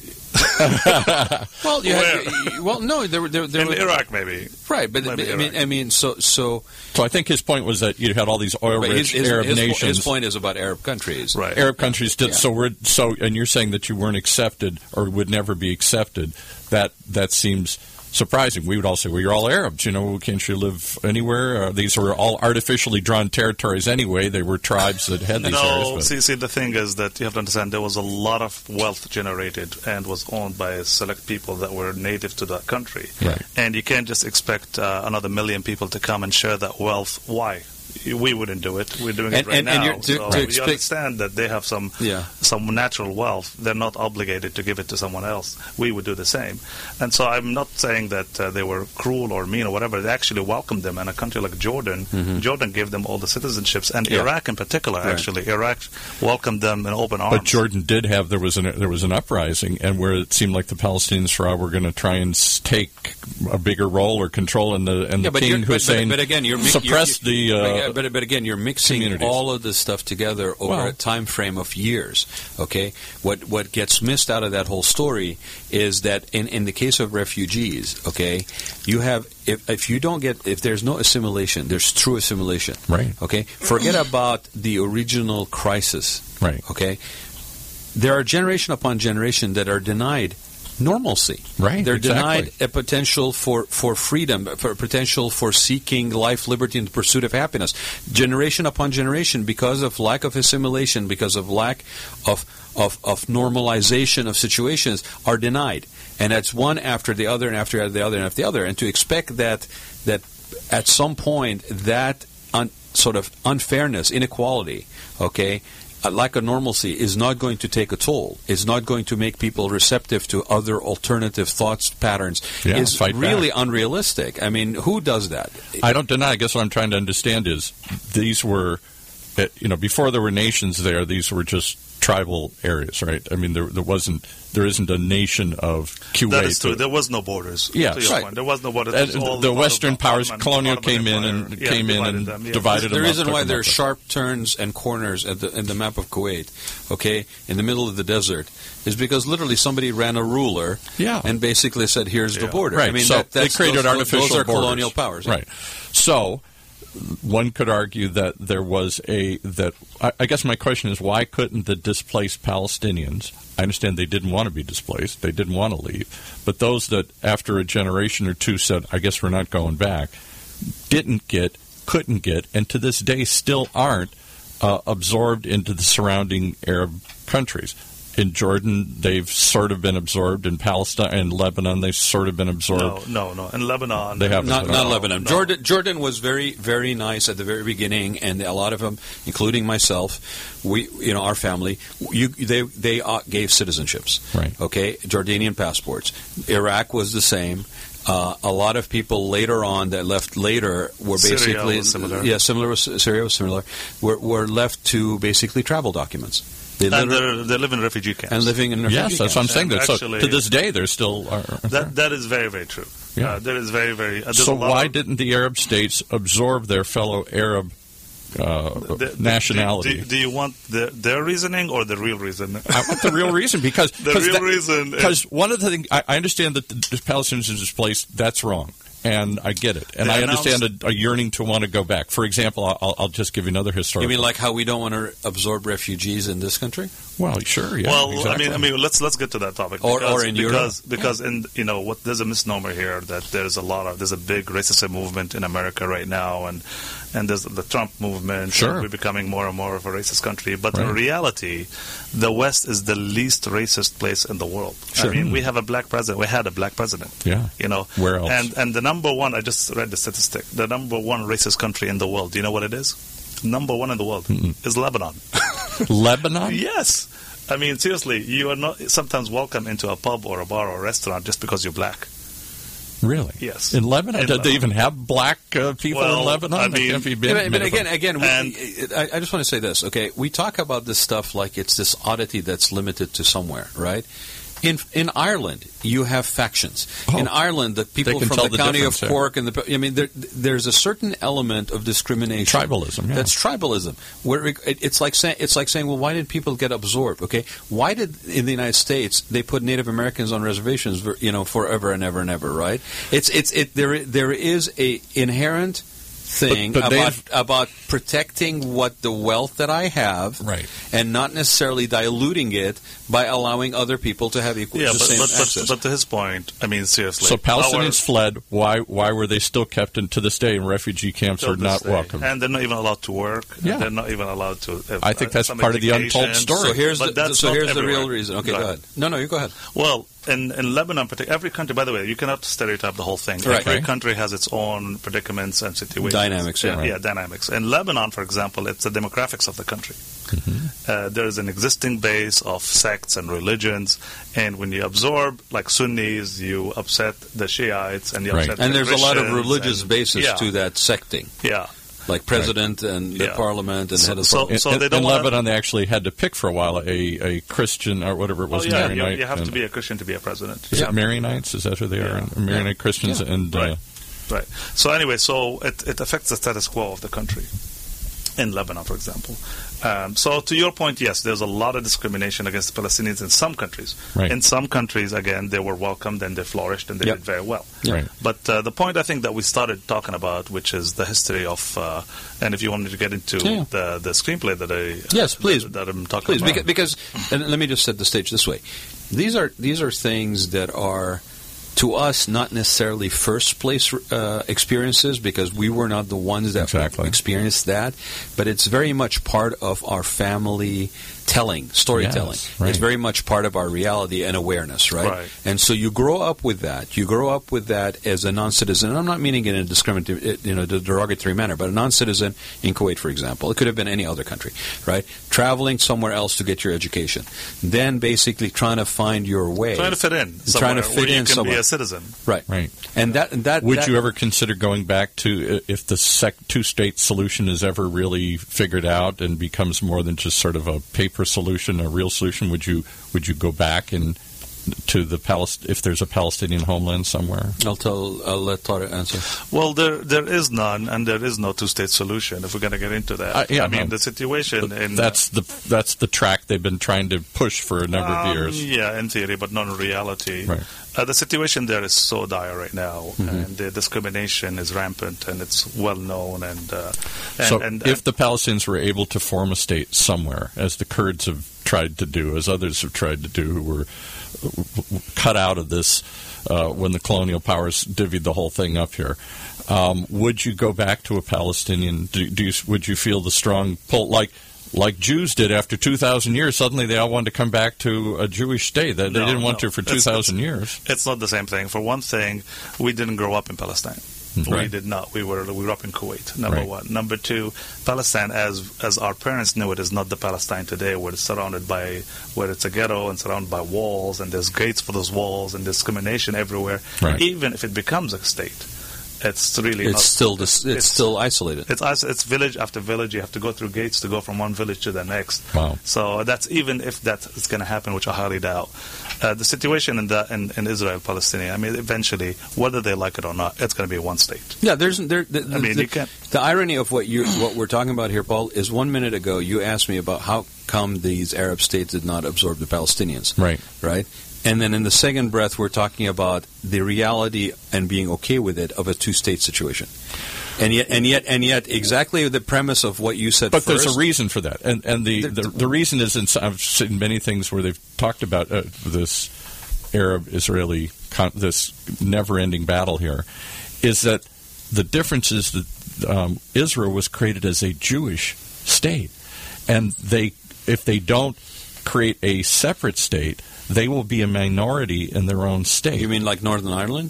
Speaker 3: Well, you
Speaker 4: Where?
Speaker 3: had you- well, no, there were there, there
Speaker 4: in
Speaker 3: were,
Speaker 4: Iraq maybe.
Speaker 3: right? But
Speaker 4: Maybe
Speaker 3: I mean,
Speaker 4: Iraq.
Speaker 3: I mean, so so.
Speaker 2: So I think his point was that you had all these
Speaker 3: But his,
Speaker 2: oil-rich
Speaker 3: his,
Speaker 2: Arab
Speaker 3: his,
Speaker 2: nations.
Speaker 3: his point is about Arab countries,
Speaker 4: Right.
Speaker 2: Arab countries did
Speaker 3: Yeah.
Speaker 2: so. We're so, and you're saying that you weren't accepted or would never be accepted. That that seems surprising. We would all say, "Well, you're all Arabs. You know, can't you live anywhere?" Uh, these were all artificially drawn territories anyway. They were tribes that had these areas.
Speaker 4: No,
Speaker 2: But
Speaker 4: see, see, the thing is that you have to understand there was a lot of wealth generated and was owned by select people that were native to that country.
Speaker 2: Right.
Speaker 4: And you can't just expect uh, another million people to come and share that wealth. Why? We wouldn't do it. We're doing
Speaker 3: And-
Speaker 4: it right
Speaker 3: and- and
Speaker 4: now.
Speaker 3: you're- to-
Speaker 4: so
Speaker 3: to
Speaker 4: you
Speaker 3: expect-
Speaker 4: understand that they have some
Speaker 3: Yeah.
Speaker 4: some natural wealth. They're not obligated to give it to someone else. We would do the same. And so I'm not saying that uh, they were cruel or mean or whatever. They actually welcomed them. And a country like Jordan,
Speaker 3: Mhm.
Speaker 4: Jordan gave them all the citizenships. And
Speaker 3: Yeah.
Speaker 4: Iraq in particular,
Speaker 3: Right.
Speaker 4: actually. Iraq welcomed them in open arms.
Speaker 2: But Jordan did have there was an there was an uprising, and where it seemed like the Palestinians for were going to try and s- take a bigger role or control, and the and
Speaker 3: Yeah,
Speaker 2: the
Speaker 3: but,
Speaker 2: king
Speaker 3: you're, but,
Speaker 2: Hussein
Speaker 3: but, but again, you're mi-
Speaker 2: suppressed
Speaker 3: you're,
Speaker 2: the. Uh,
Speaker 3: but, but, but again, you're mixing
Speaker 2: communities.
Speaker 3: all of this stuff together over
Speaker 2: Well-
Speaker 3: a time frame of years. Okay, what what gets missed out of that whole story is that in, in the case of refugees, okay, you have if if you don't get if there's no assimilation, there's true assimilation.
Speaker 2: Right.
Speaker 3: Okay, forget about the original crisis.
Speaker 2: Right.
Speaker 3: Okay, there are generation upon generation that are denied normalcy.
Speaker 2: Right,
Speaker 3: They're
Speaker 2: exactly.
Speaker 3: denied a potential for, for freedom, for potential for seeking life, liberty, and the pursuit of happiness. Generation upon generation, because of lack of assimilation, because of lack of, of, of normalization of situations, are denied. And that's one after the other and after the other and after the other. And to expect that that at some point that un, sort of unfairness, inequality, okay, a lack of normalcy is not going to take a toll, is not going to make people receptive to other alternative thoughts patterns,
Speaker 2: Yeah,
Speaker 3: is
Speaker 2: fight
Speaker 3: really
Speaker 2: back.
Speaker 3: unrealistic. I mean, who does that?
Speaker 2: I don't deny. I guess what I'm trying to understand is these were, uh, you know, before there were nations there, these were just tribal areas, right? I mean, there there wasn't, there isn't a nation of Kuwait.
Speaker 4: That is true.
Speaker 2: or-
Speaker 4: There was no borders.
Speaker 2: Yeah,
Speaker 4: to your
Speaker 2: right.
Speaker 4: point. There was no borders.
Speaker 2: And
Speaker 4: It was all
Speaker 2: the
Speaker 4: part of
Speaker 2: Western powers,
Speaker 4: Ottoman-
Speaker 2: colonial
Speaker 4: Ottoman
Speaker 2: came in and
Speaker 4: Empire. Yeah,
Speaker 2: came in
Speaker 4: divided
Speaker 2: and
Speaker 4: them, yeah.
Speaker 2: divided
Speaker 3: The
Speaker 2: them up,
Speaker 3: reason
Speaker 2: took
Speaker 3: why
Speaker 2: them
Speaker 3: there are
Speaker 2: up.
Speaker 3: sharp turns and corners at the, in the map of Kuwait, okay, in the middle of the desert, is because literally somebody ran a ruler
Speaker 2: Yeah.
Speaker 3: and basically said, here's the
Speaker 4: Yeah.
Speaker 3: border.
Speaker 2: Right.
Speaker 3: I mean,
Speaker 2: so
Speaker 3: that, that's,
Speaker 2: they created
Speaker 3: those,
Speaker 2: artificial
Speaker 3: Those are
Speaker 2: borders.
Speaker 3: colonial powers. yeah.
Speaker 2: Right. So one could argue that there was a that. I, I guess my question is, why couldn't the displaced Palestinians? I understand they didn't want to be displaced; they didn't want to leave. But those that, after a generation or two, said, "I guess we're not going back," didn't get, couldn't get, and to this day still aren't uh, absorbed into the surrounding Arab countries. In Jordan, they've sort of been absorbed. In Palestine and Lebanon, they've sort of been absorbed.
Speaker 4: No, no, no. In Lebanon,
Speaker 2: They haven't.
Speaker 3: Not,
Speaker 2: No,
Speaker 3: not Lebanon.
Speaker 4: no.
Speaker 3: Jordan, Jordan was very, very nice at the very beginning, and a lot of them, including myself, we, you know, our family, you, they, they uh, gave citizenships.
Speaker 2: Right.
Speaker 3: Okay, Jordanian passports. Iraq was the same. Uh, a lot of people later on that left later were
Speaker 4: Syria
Speaker 3: basically
Speaker 4: was similar.
Speaker 3: Yeah, similar. Was, Syria was similar. Were, were left to basically travel documents. They
Speaker 4: and
Speaker 3: literally-
Speaker 4: they live in refugee camps.
Speaker 3: and living in refugee
Speaker 2: Yes, that's what I'm
Speaker 3: camps.
Speaker 2: saying.
Speaker 4: And
Speaker 2: That- so
Speaker 4: actually-
Speaker 2: to this day, there's still. Uh,
Speaker 4: that that is very very true.
Speaker 2: Yeah.
Speaker 4: Uh, there is very very. Uh, there's
Speaker 2: so
Speaker 4: a lot
Speaker 2: why
Speaker 4: of-
Speaker 2: didn't the Arab states absorb their fellow Arab uh,
Speaker 4: the-
Speaker 2: nationality?
Speaker 4: Do, do, do you want the, their reasoning or the real reason?
Speaker 2: I want the real reason because
Speaker 4: The
Speaker 2: cause
Speaker 4: real
Speaker 2: that-
Speaker 4: reason is-
Speaker 2: because one of the things I, I understand that the, the Palestinians are displaced. That's wrong, and I get it, and
Speaker 4: They
Speaker 2: I
Speaker 4: announced-
Speaker 2: understand a, a yearning to want to go back. For example, I'll, I'll just give you another
Speaker 3: You
Speaker 2: historical.
Speaker 3: mean like how we don't want to absorb refugees in this country?
Speaker 2: Well, sure, yeah.
Speaker 4: well,
Speaker 2: exactly.
Speaker 4: I mean, I mean, let's let's get to that topic.
Speaker 3: Or-
Speaker 4: because,
Speaker 3: or in Europe.
Speaker 4: because because in you know what there's a misnomer here that there's a lot of there's a big racist movement in America right now, and and there's the Trump movement.
Speaker 2: Sure.
Speaker 4: and we're becoming more and more of a racist country. But in
Speaker 2: Right.
Speaker 4: reality, the West is the least racist place in the world.
Speaker 2: Sure.
Speaker 4: I mean, we have a black president. We had a black president.
Speaker 2: yeah.
Speaker 4: You know,
Speaker 2: Where else?
Speaker 4: And and the number one, I just read the statistic. The number one racist country in the world. Do you know what it is? Number one in the world
Speaker 2: Mm-mm.
Speaker 4: is Lebanon.
Speaker 2: Lebanon.
Speaker 4: Yes. I mean, seriously, you are not sometimes welcome into a pub or a bar or a restaurant just because you're black.
Speaker 2: Really?
Speaker 4: Yes.
Speaker 2: In Lebanon,
Speaker 4: In
Speaker 2: do they
Speaker 4: Lebanon.
Speaker 2: even have black uh, people
Speaker 4: Well,
Speaker 2: in Lebanon?
Speaker 4: I
Speaker 2: They
Speaker 4: mean-
Speaker 2: can't be
Speaker 3: Yeah,
Speaker 2: been-
Speaker 3: but, but again, again, we,
Speaker 4: And-
Speaker 3: I, I just want to say this. Okay, we talk about this stuff like it's this oddity that's limited to somewhere, right? In in Ireland, you have factions.
Speaker 2: Oh.
Speaker 3: In Ireland, the people
Speaker 2: can
Speaker 3: from
Speaker 2: tell
Speaker 3: the,
Speaker 2: the
Speaker 3: county of
Speaker 2: difference, yeah.
Speaker 3: Cork and the I mean, there, there's a certain element of discrimination.
Speaker 2: Tribalism, yeah.
Speaker 3: That's tribalism. Where it, it's like saying it's like saying, well, why did people get absorbed? Okay, why did in the United States they put Native Americans on reservations, for, you know, forever and ever and ever? Right? It's it's it there there is a inherent thing
Speaker 2: But- but
Speaker 3: about
Speaker 2: they've-
Speaker 3: about protecting what the wealth that I have,
Speaker 2: Right.
Speaker 3: and not necessarily diluting it by allowing other people to have equal
Speaker 4: Yeah,
Speaker 3: the
Speaker 4: but,
Speaker 3: same
Speaker 4: but, but,
Speaker 3: access.
Speaker 4: but to his point, I mean, seriously.
Speaker 2: So Palestinians
Speaker 4: our-
Speaker 2: fled. Why? Why were they still kept in to this day in refugee camps
Speaker 4: till
Speaker 2: or
Speaker 4: this
Speaker 2: not
Speaker 4: day.
Speaker 2: welcome?
Speaker 4: And they're not even allowed to work.
Speaker 2: Yeah.
Speaker 4: They're not even allowed to. Have,
Speaker 2: I think
Speaker 4: uh,
Speaker 2: that's
Speaker 4: some
Speaker 2: part of the
Speaker 4: education.
Speaker 2: untold story.
Speaker 3: so here's
Speaker 4: But
Speaker 3: the,
Speaker 4: that's
Speaker 3: so
Speaker 4: not
Speaker 3: here's the
Speaker 4: everywhere.
Speaker 3: real reason. Okay,
Speaker 4: Go
Speaker 3: go
Speaker 4: ahead.
Speaker 3: ahead. No, no, you go ahead.
Speaker 4: Well, in, in Lebanon, partic- every country, by the way, you cannot stereotype the whole thing.
Speaker 3: Right.
Speaker 4: Every
Speaker 2: Right.
Speaker 4: country has its own predicaments and situations.
Speaker 3: Dynamics, yeah.
Speaker 4: Yeah,
Speaker 2: Right.
Speaker 4: yeah, dynamics. In Lebanon, for example, it's the demographics of the country. Uh, there is an existing base of sects and religions, and when you absorb, like Sunnis, you upset the Shiites, and you
Speaker 2: Right.
Speaker 4: upset
Speaker 3: And
Speaker 4: the
Speaker 3: there's a lot of
Speaker 4: Christians,
Speaker 3: religious
Speaker 4: and-
Speaker 3: basis
Speaker 4: yeah,
Speaker 3: to that secting,
Speaker 4: Yeah.
Speaker 3: like president and the
Speaker 4: Yeah.
Speaker 3: parliament and
Speaker 4: So-
Speaker 3: head of
Speaker 4: so-
Speaker 3: parliament.
Speaker 2: in,
Speaker 4: they don't
Speaker 2: in
Speaker 4: wanna-
Speaker 2: Lebanon, they actually had to pick for a while a, a Christian or whatever it
Speaker 4: Oh,
Speaker 2: was.
Speaker 4: yeah, you,
Speaker 2: Maronite
Speaker 4: you have to
Speaker 2: and-
Speaker 4: be a Christian to be a president.
Speaker 2: Is
Speaker 4: You
Speaker 2: it
Speaker 4: have-
Speaker 2: Maronites? Is that who they are?
Speaker 4: Yeah.
Speaker 2: Maronite Christians
Speaker 3: Yeah.
Speaker 2: and uh,
Speaker 4: Right. Right. So anyway, so it, it affects the status quo of the country in Lebanon, for example. Um, so to your point, yes, there's a lot of discrimination against the Palestinians in some countries.
Speaker 2: Right.
Speaker 4: In some countries, again, they were welcomed and they flourished and they
Speaker 3: Yep.
Speaker 4: did very well.
Speaker 2: Right.
Speaker 4: But uh, the point I think that we started talking about, which is the history of, uh, and if you wanted to get into
Speaker 3: Yeah.
Speaker 4: the the screenplay that I
Speaker 3: Yes, please.
Speaker 4: that, that I'm talking
Speaker 3: Please,
Speaker 4: about.
Speaker 3: because, because and let me just set the stage this way. These are these are things that are to us not necessarily first place uh, experiences because we were not the ones that
Speaker 2: Exactly.
Speaker 3: experienced that, but it's very much part of our family telling, storytelling.
Speaker 2: Yes, right.
Speaker 3: It's very much part of our reality and awareness, right?
Speaker 4: Right.
Speaker 3: And so you grow up with that. You grow up with that as a non-citizen. And I'm not meaning it in a discriminatory, you know, derogatory manner, but a non-citizen in Kuwait, for example. It could have been any other country, right? Traveling somewhere else to get your education. Then basically trying to find your way.
Speaker 4: Trying to fit in.
Speaker 3: Trying to
Speaker 4: somewhere
Speaker 3: fit
Speaker 4: where you
Speaker 3: in
Speaker 4: can
Speaker 3: somewhere.
Speaker 4: be a citizen.
Speaker 3: Right.
Speaker 2: Right.
Speaker 3: And that, and that
Speaker 2: Would
Speaker 3: that-
Speaker 2: you ever consider going back to uh, if the sec- two-state solution is ever really figured out and becomes more than just sort of a paper solution, a real solution? Would you would you go back and to the Palest- if there's a Palestinian homeland somewhere?
Speaker 3: I'll tell. I'll let Tara answer.
Speaker 4: Well, there there is none, and there is no two-state solution. If we're going to get into that,
Speaker 2: Uh, yeah,
Speaker 4: I mean,
Speaker 2: no.
Speaker 4: the situation in
Speaker 2: That's the that's the track they've been trying to push for a number
Speaker 4: um,
Speaker 2: of years.
Speaker 4: Yeah, in theory, but not in reality.
Speaker 2: Right.
Speaker 4: Uh, the situation there is so dire right now,
Speaker 2: Mm-hmm.
Speaker 4: and the discrimination is rampant, and it's well known. And, uh, and,
Speaker 2: So,
Speaker 4: and,
Speaker 2: if the Palestinians were able to form a state somewhere, as the Kurds have tried to do, as others have tried to do, who were cut out of this uh, when the colonial powers divvied the whole thing up here, um, would you go back to a Palestinian? Do, do you, would you feel the strong pull, like like Jews did after two thousand years? Suddenly, they all wanted to come back to a Jewish state. They, they
Speaker 4: No,
Speaker 2: didn't want
Speaker 4: no.
Speaker 2: to for
Speaker 4: It's-
Speaker 2: two thousand years.
Speaker 4: it's not the same thing. For one thing, we didn't grow up in Palestine. We
Speaker 2: Right.
Speaker 4: did not. We were we grew up in Kuwait. Number
Speaker 2: Right.
Speaker 4: one. Number two, Palestine, as as our parents knew it, is not the Palestine today, where it's surrounded by where it's a ghetto and surrounded by walls, and there's gates for those walls, and discrimination everywhere.
Speaker 2: Right.
Speaker 4: Even if it becomes a state, It's really
Speaker 3: It's
Speaker 4: not,
Speaker 3: still dis- it's,
Speaker 4: it's
Speaker 3: still isolated.
Speaker 4: It's is- it's village after village. You have to go through gates to go from one village to the next.
Speaker 2: Wow.
Speaker 4: So that's even if that is going to happen, which I highly doubt. Uh, the situation in the in, in Israel Palestine. I mean, eventually, whether they like it or not, it's going to be one state.
Speaker 3: Yeah, there's there. The,
Speaker 4: I mean,
Speaker 3: the,
Speaker 4: you can't.
Speaker 3: the irony of what you what we're talking about here, Paul, is one minute ago you asked me about how come these Arab states did not absorb the Palestinians.
Speaker 2: Right.
Speaker 3: Right. And then in the second breath, we're talking about the reality and being okay with it of a two-state situation. And yet, and yet, and yet, exactly the premise of what you said.
Speaker 2: But
Speaker 3: first,
Speaker 2: there's a reason for that, and and the,
Speaker 3: The-
Speaker 2: the, the reason is, in, I've seen many things where they've talked about uh, this Arab-Israeli con- this never-ending battle here, is that the difference is that um, Israel was created as a Jewish state, and they if they don't create a separate state, they will be a minority in their own state.
Speaker 3: You mean like Northern Ireland?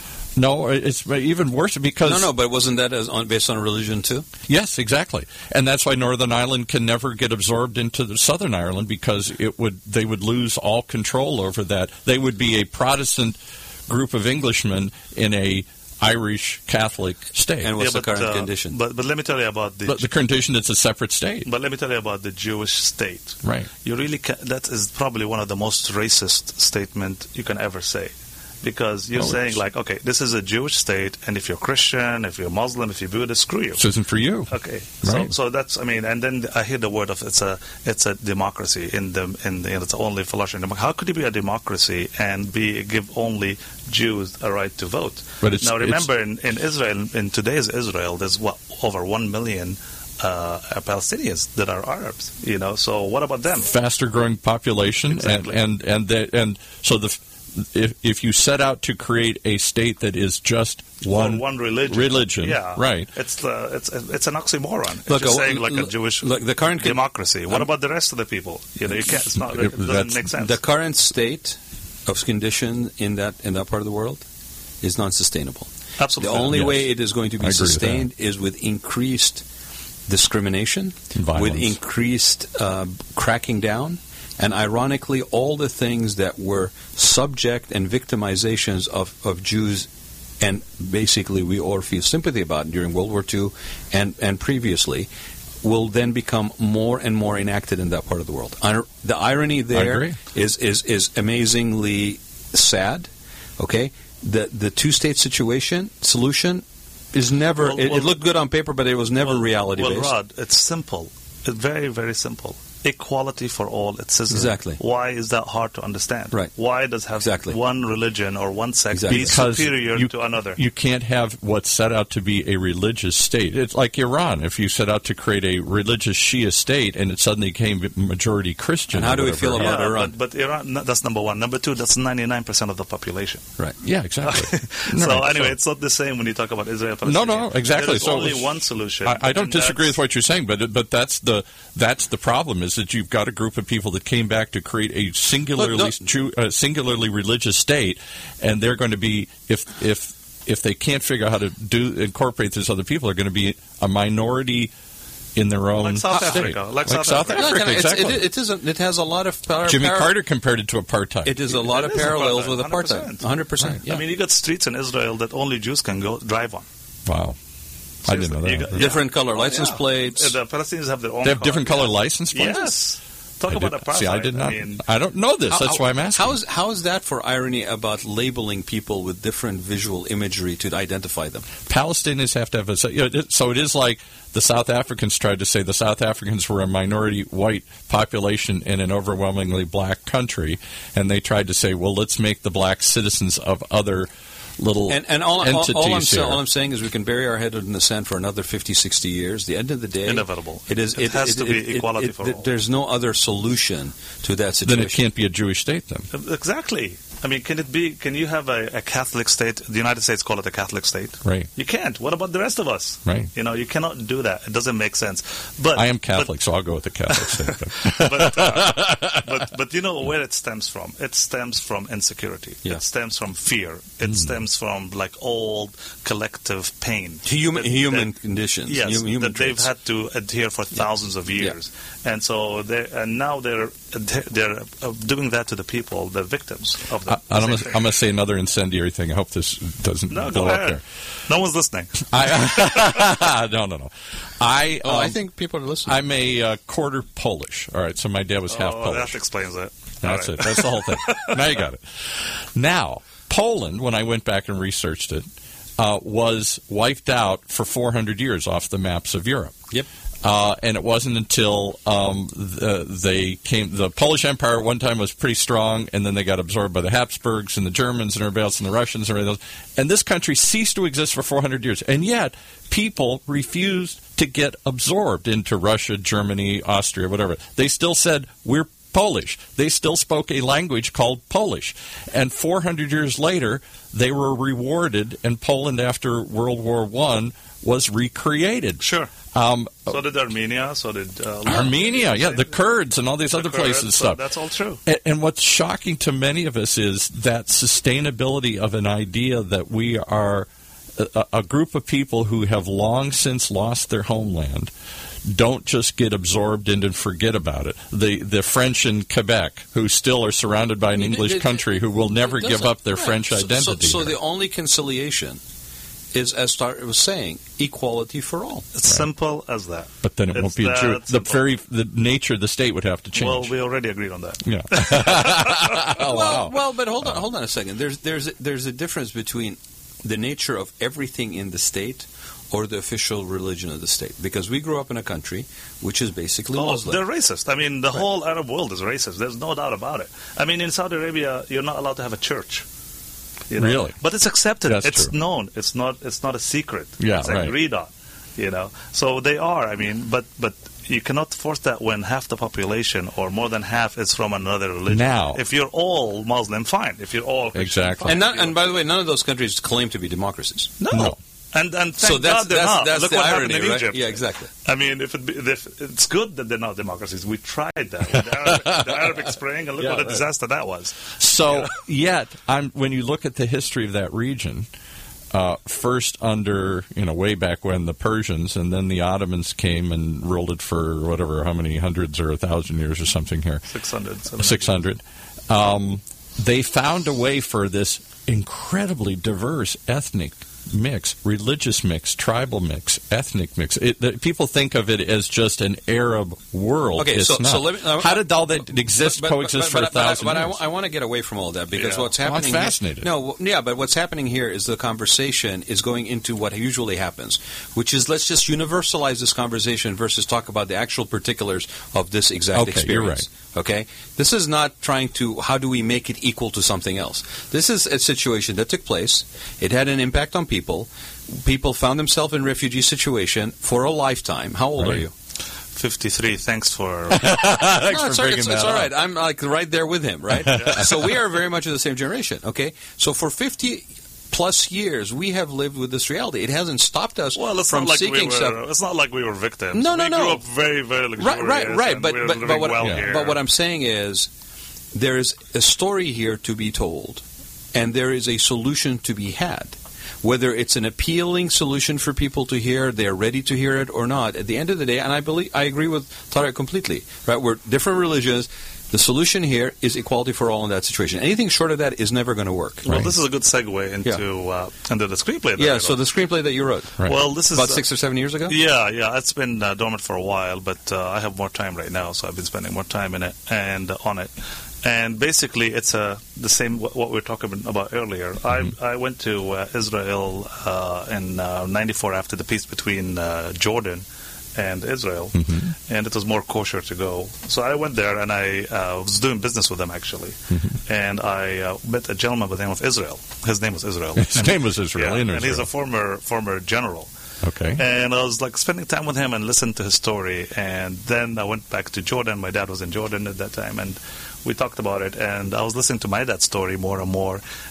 Speaker 2: No, it's even worse because
Speaker 3: No, no, but wasn't that as on, based on religion too?
Speaker 2: yes, exactly, and that's why Northern Ireland can never get absorbed into the Southern Ireland because it would they would lose all control over that. They would be a Protestant group of Englishmen in a Irish Catholic state.
Speaker 3: And what's
Speaker 4: Yeah,
Speaker 3: the current
Speaker 4: uh,
Speaker 3: condition?
Speaker 4: But but let me tell you about the.
Speaker 2: but the condition it's a separate state,
Speaker 4: But let me tell you about the Jewish state.
Speaker 2: right?
Speaker 4: You really can, that is probably one of the most racist statement you can ever say, because you're
Speaker 2: Well,
Speaker 4: saying
Speaker 2: it's-
Speaker 4: like, okay, this is a Jewish state, and if you're Christian, if you're Muslim, if you're Buddhist, screw you.
Speaker 2: This isn't for you.
Speaker 4: Okay,
Speaker 2: Right.
Speaker 4: so so that's I mean, and then I hear the word of it's a it's a democracy in the in the, it's only philosophy. How could it be a democracy and be give only Jews a right to vote?
Speaker 2: But it's
Speaker 4: now
Speaker 2: it's-
Speaker 4: remember in, in Israel, in today's Israel, there's what over one million uh, Palestinians that are Arabs. You know, so what about them?
Speaker 2: faster growing population,
Speaker 4: Exactly.
Speaker 2: and and and, the, and so the if if you set out to create a state that is just one
Speaker 4: Or one religion.
Speaker 2: religion,
Speaker 4: Yeah,
Speaker 2: right?
Speaker 4: It's uh, it's it's an oxymoron. It's
Speaker 3: Look,
Speaker 4: just
Speaker 3: uh,
Speaker 4: saying like a
Speaker 3: look,
Speaker 4: Jewish
Speaker 3: look, the current con-
Speaker 4: democracy. What
Speaker 3: Um,
Speaker 4: about the rest of the people? You know, you can't. It's not. It doesn't
Speaker 2: That's-
Speaker 4: make sense.
Speaker 3: The current state of condition in that in that part of the world is non-sustainable.
Speaker 4: Absolutely.
Speaker 3: The only
Speaker 2: Yes.
Speaker 3: way it is going to
Speaker 2: I
Speaker 3: be
Speaker 2: agree with
Speaker 3: sustained is with increased discrimination,
Speaker 2: Violence.
Speaker 3: with increased uh, cracking down, and ironically, all the things that were subject and victimizations of, of Jews, and basically we all feel sympathy about during World War Two and, and previously, will then become more and more enacted in that part of the world. Ir- The irony there
Speaker 2: agree.
Speaker 3: is, is, is amazingly sad, okay? The, the two-state situation, solution, is never,
Speaker 4: Well,
Speaker 3: it,
Speaker 4: well-
Speaker 3: it looked good on paper, but it was never
Speaker 4: well,
Speaker 3: reality-based.
Speaker 4: Well, Rod, it's simple. It's very, very simple. Equality for all. It says
Speaker 3: Exactly.
Speaker 4: Why is that hard to understand?
Speaker 3: Right.
Speaker 4: Why does have
Speaker 3: Exactly.
Speaker 4: one religion or one sect
Speaker 3: Exactly.
Speaker 4: be
Speaker 2: Because
Speaker 4: superior
Speaker 2: you-
Speaker 4: to another?
Speaker 2: You can't have what's set out to be a religious state. It's like Iran. If you set out to create a religious Shia state and it suddenly became majority Christian,
Speaker 3: And how
Speaker 2: or
Speaker 3: do we
Speaker 2: whatever.
Speaker 3: feel about
Speaker 4: yeah,
Speaker 3: Iran?
Speaker 4: But, but Iran, no, that's number one. Number two, that's ninety-nine percent of the population.
Speaker 3: Right.
Speaker 2: Yeah, exactly.
Speaker 4: so
Speaker 2: Right,
Speaker 4: anyway,
Speaker 2: so-
Speaker 4: it's not the same when you talk about Israel.
Speaker 2: No,
Speaker 4: Palestine.
Speaker 2: no, exactly.
Speaker 4: There's
Speaker 2: So
Speaker 4: only
Speaker 2: it's-
Speaker 4: one solution.
Speaker 2: I, I don't
Speaker 4: and
Speaker 2: disagree with
Speaker 4: that's-
Speaker 2: what you're saying, but but that's the that's the problem is that you've got a group of people that came back to create a singularly
Speaker 3: Look, no-
Speaker 2: Jew, uh, singularly religious state, and they're going to be if if if they can't figure out how to do incorporate these other people, are going to be a minority in their own
Speaker 4: Like South
Speaker 2: state.
Speaker 4: Africa, like South Africa.
Speaker 3: Look,
Speaker 2: Africa,
Speaker 3: and it's-
Speaker 2: exactly.
Speaker 3: It, it, is a, it has a lot of par-
Speaker 2: Jimmy
Speaker 3: par-
Speaker 2: Carter compared it to apartheid.
Speaker 3: It is a lot
Speaker 4: It
Speaker 3: of
Speaker 4: is
Speaker 3: parallels
Speaker 4: apartheid,
Speaker 3: with
Speaker 4: one hundred
Speaker 3: apartheid.
Speaker 4: percent.
Speaker 3: one hundred percent.
Speaker 2: Right.
Speaker 3: Yeah.
Speaker 4: I mean, you got streets in Israel that only Jews can go drive on.
Speaker 2: Wow, I didn't know
Speaker 4: Seriously, you
Speaker 2: that.
Speaker 4: got-
Speaker 3: Different color license
Speaker 4: Yeah.
Speaker 3: plates.
Speaker 4: The Palestinians have their own.
Speaker 2: They have
Speaker 4: car.
Speaker 2: different color license plates.
Speaker 4: Yes. Talk
Speaker 2: I
Speaker 4: about
Speaker 2: did-
Speaker 4: apartheid.
Speaker 2: See, I did not. I,
Speaker 4: mean,
Speaker 2: don't know this.
Speaker 3: How-
Speaker 2: That's
Speaker 3: how-
Speaker 2: why I'm asking.
Speaker 3: How is, how is that for irony about labeling people with different visual imagery to identify them?
Speaker 2: Palestinians have to have a you know, it- so it is like the South Africans tried to say the South Africans were a minority white population in an overwhelmingly black country, and they tried to say, well, let's make the black citizens of other little
Speaker 3: And, and all, all,
Speaker 2: entities
Speaker 3: all, I'm,
Speaker 2: here.
Speaker 3: sa- all I'm saying is we can bury our head in the sand for another fifty, sixty years. The end of the day,
Speaker 4: Inevitable.
Speaker 3: It is.
Speaker 4: It has to be equality for all.
Speaker 3: There's no other solution to that
Speaker 2: then
Speaker 3: situation.
Speaker 2: it can't be a Jewish state then.
Speaker 4: Exactly. I mean, can it be? Can you have a, a Catholic state? The United States call it a Catholic state.
Speaker 2: Right.
Speaker 4: You can't. What about the rest of us?
Speaker 2: Right.
Speaker 4: You know, you cannot do that. It doesn't make sense. But
Speaker 2: I am Catholic, so I'll go with the Catholic state. But
Speaker 4: But, uh, but but you know where it stems from? It stems from insecurity.
Speaker 3: Yeah.
Speaker 4: It stems from fear. It stems from like old collective pain.
Speaker 3: Human
Speaker 4: That-
Speaker 3: human
Speaker 4: that-
Speaker 3: conditions.
Speaker 4: Yes,
Speaker 3: human, human
Speaker 4: that they've
Speaker 3: traits.
Speaker 4: had to adhere for thousands of years, and so they and now they're they're uh, doing that to the people, the victims of the.
Speaker 2: I,
Speaker 4: the
Speaker 2: I'm
Speaker 4: same
Speaker 2: going
Speaker 4: thing.
Speaker 2: to say another incendiary thing. I hope this doesn't
Speaker 4: No,
Speaker 2: blow
Speaker 4: go
Speaker 2: up
Speaker 4: ahead.
Speaker 2: there.
Speaker 4: No one's listening.
Speaker 2: I, no, no, no. I,
Speaker 3: Oh,
Speaker 2: um,
Speaker 3: I think people are listening.
Speaker 2: I'm a uh, quarter Polish. All right, so my dad was half
Speaker 4: Oh,
Speaker 2: Polish.
Speaker 4: that explains it.
Speaker 2: That's
Speaker 4: All right.
Speaker 2: it. That's the whole thing. Now you got it. Now, Poland, when I went back and researched it, uh, was wiped out for four hundred years off the maps of Europe.
Speaker 3: Yep.
Speaker 2: Uh, and it wasn't until um, the, they came. The Polish Empire at one time was pretty strong, and then they got absorbed by the Habsburgs and the Germans and everybody else and the Russians and everything else. And this country ceased to exist for four hundred years. And yet, people refused to get absorbed into Russia, Germany, Austria, whatever. They still said, we're Polish. They still spoke a language called Polish. And four hundred years later, they were rewarded, and Poland, after World War One, was recreated.
Speaker 4: Sure.
Speaker 2: Um,
Speaker 4: So did Armenia. So did uh,
Speaker 2: Armenia, yeah, the Kurds and all these
Speaker 4: the
Speaker 2: other
Speaker 4: Kurds,
Speaker 2: places and
Speaker 4: so
Speaker 2: stuff.
Speaker 4: That's all true.
Speaker 2: And, and what's shocking to many of us is that sustainability of an idea that we are a, a group of people who have long since lost their homeland. Don't just get absorbed in and forget about it. The the French in Quebec, who still are surrounded by an English country, who will never give up their
Speaker 3: Right.
Speaker 2: French
Speaker 3: So-
Speaker 2: identity.
Speaker 3: So, so
Speaker 2: here.
Speaker 3: the only conciliation is, as Tariq was saying, equality for all.
Speaker 4: It's simple as that.
Speaker 2: But then it
Speaker 4: It's
Speaker 2: won't be a Jew.
Speaker 4: that
Speaker 2: The
Speaker 4: simple.
Speaker 2: very the nature of the state would have to change.
Speaker 4: Well, we already agreed on that.
Speaker 2: yeah. oh,
Speaker 3: well,
Speaker 2: wow.
Speaker 3: well, but hold on, hold on a second. There's there's there's a difference between the nature of everything in the state or the official religion of the state, because we grew up in a country which is basically
Speaker 4: Oh,
Speaker 3: Muslim.
Speaker 4: they're racist. I mean, the whole Arab world is racist. There's no doubt about it. I mean, in Saudi Arabia, you're not allowed to have a church. You know?
Speaker 2: Really?
Speaker 4: But it's accepted.
Speaker 2: That's
Speaker 4: it's
Speaker 2: true.
Speaker 4: known. It's not. It's not a secret.
Speaker 2: Yeah,
Speaker 4: it's
Speaker 2: right.
Speaker 4: agreed on. You know. So they are. I mean, but but you cannot force that when half the population or more than half is from another religion.
Speaker 2: Now-
Speaker 4: if you're all Muslim, fine. If you're all Christian,
Speaker 2: Exactly.
Speaker 4: fine.
Speaker 3: and not, and by the way, none of those countries claim to be democracies.
Speaker 4: no.
Speaker 2: No.
Speaker 4: And and thank
Speaker 3: So that's
Speaker 4: God they're
Speaker 3: that's,
Speaker 4: not.
Speaker 3: that's
Speaker 4: Look
Speaker 3: the
Speaker 4: what
Speaker 3: irony,
Speaker 4: happened in
Speaker 3: right?
Speaker 4: Egypt.
Speaker 3: Yeah, exactly.
Speaker 4: I mean, if, it be, if it's good that they're not democracies. We tried that with the, Arab, the Arabic Spring, and look
Speaker 2: Yeah,
Speaker 4: what a
Speaker 2: right.
Speaker 4: disaster that was.
Speaker 2: So, yet, I'm, when you look at the history of that region, uh, first under, you know, way back when the Persians, and then the Ottomans came and ruled it for whatever, how many hundreds or a thousand years or something here,
Speaker 4: six hundred.
Speaker 2: six hundred. Um, they found a way for this incredibly diverse ethnic mix, religious mix, tribal mix, ethnic mix. It, the, people think of it as just an Arab world.
Speaker 3: Okay,
Speaker 2: it's
Speaker 3: so-
Speaker 2: not.
Speaker 3: so let me- uh,
Speaker 2: How did all that exist,
Speaker 3: But- but-
Speaker 2: coexist
Speaker 3: but-
Speaker 2: for a
Speaker 3: but- but I-
Speaker 2: thousand
Speaker 3: but I,
Speaker 2: years?
Speaker 3: I want to get away from all that because
Speaker 4: Yeah.
Speaker 3: what's
Speaker 2: Well, I'm
Speaker 3: happening
Speaker 2: fascinated.
Speaker 3: here, no, well, yeah, but what's happening here is the conversation is going into what usually happens, which is let's just universalize this conversation versus talk about the actual particulars of this exact
Speaker 2: Okay, you're
Speaker 3: experience. Okay, this is not trying to how do we make it equal to something else. This is a situation that took place. It had an impact on people. People found themselves in refugee situation for a lifetime. How old
Speaker 2: Right.
Speaker 3: are you?
Speaker 4: fifty-three. Thanks for.
Speaker 2: Thanks
Speaker 3: No,
Speaker 2: for
Speaker 3: it's, all-
Speaker 2: bringing
Speaker 3: it's,
Speaker 2: that
Speaker 3: it's all
Speaker 2: up.
Speaker 3: right. I'm like right there with him, right? So we are very much of the same generation. Okay, so for fifty plus years, we have lived with this reality. It hasn't stopped us
Speaker 4: Well, it's
Speaker 3: from
Speaker 4: not like we
Speaker 3: seeking
Speaker 4: were.
Speaker 3: stuff.
Speaker 4: It's not like we were victims.
Speaker 3: No, no,
Speaker 4: we
Speaker 3: no.
Speaker 4: grew up very, very luxurious.
Speaker 3: Right, right, right.
Speaker 4: and
Speaker 3: But
Speaker 4: we're
Speaker 3: but,
Speaker 4: living
Speaker 3: but what
Speaker 4: well
Speaker 2: Yeah.
Speaker 4: here.
Speaker 3: but what I'm saying is there is a story here to be told, and there is a solution to be had. Whether it's an appealing solution for people to hear, they're ready to hear it or not. At the end of the day, and I believe I agree with Tariq completely. Right, we're different religions. The solution here is equality for all in that situation. Anything short of that is never going to work.
Speaker 4: Well, this is a good segue into uh, into the screenplay. That
Speaker 3: Yeah.
Speaker 4: I
Speaker 3: So
Speaker 4: wrote.
Speaker 3: the screenplay that you wrote
Speaker 2: Right.
Speaker 4: well, this is
Speaker 3: about
Speaker 4: uh,
Speaker 3: six or seven years ago.
Speaker 4: Yeah, yeah, it's been uh, dormant for a while, but uh, I have more time right now, so I've been spending more time in it and uh, on it. And basically, it's uh, the same what what we were talking about earlier.
Speaker 2: Mm-hmm.
Speaker 4: I I went to uh, Israel uh, in uh, ninety-four after the peace between uh, Jordan and Israel,
Speaker 2: Mm-hmm.
Speaker 4: and it was more kosher to go. So I went there, and I uh, was doing business with them actually,
Speaker 2: Mm-hmm.
Speaker 4: and I uh, met a gentleman by the name of Israel. His name was Israel.
Speaker 2: His
Speaker 4: And-
Speaker 2: name was Israel,
Speaker 4: yeah,
Speaker 2: in
Speaker 4: and he's
Speaker 2: Israel.
Speaker 4: a former former general.
Speaker 2: Okay.
Speaker 4: And I was like spending time with him and listening to his story. And then I went back to Jordan. My dad was in Jordan at that time, and we talked about it. And I was listening to my dad's story more and more.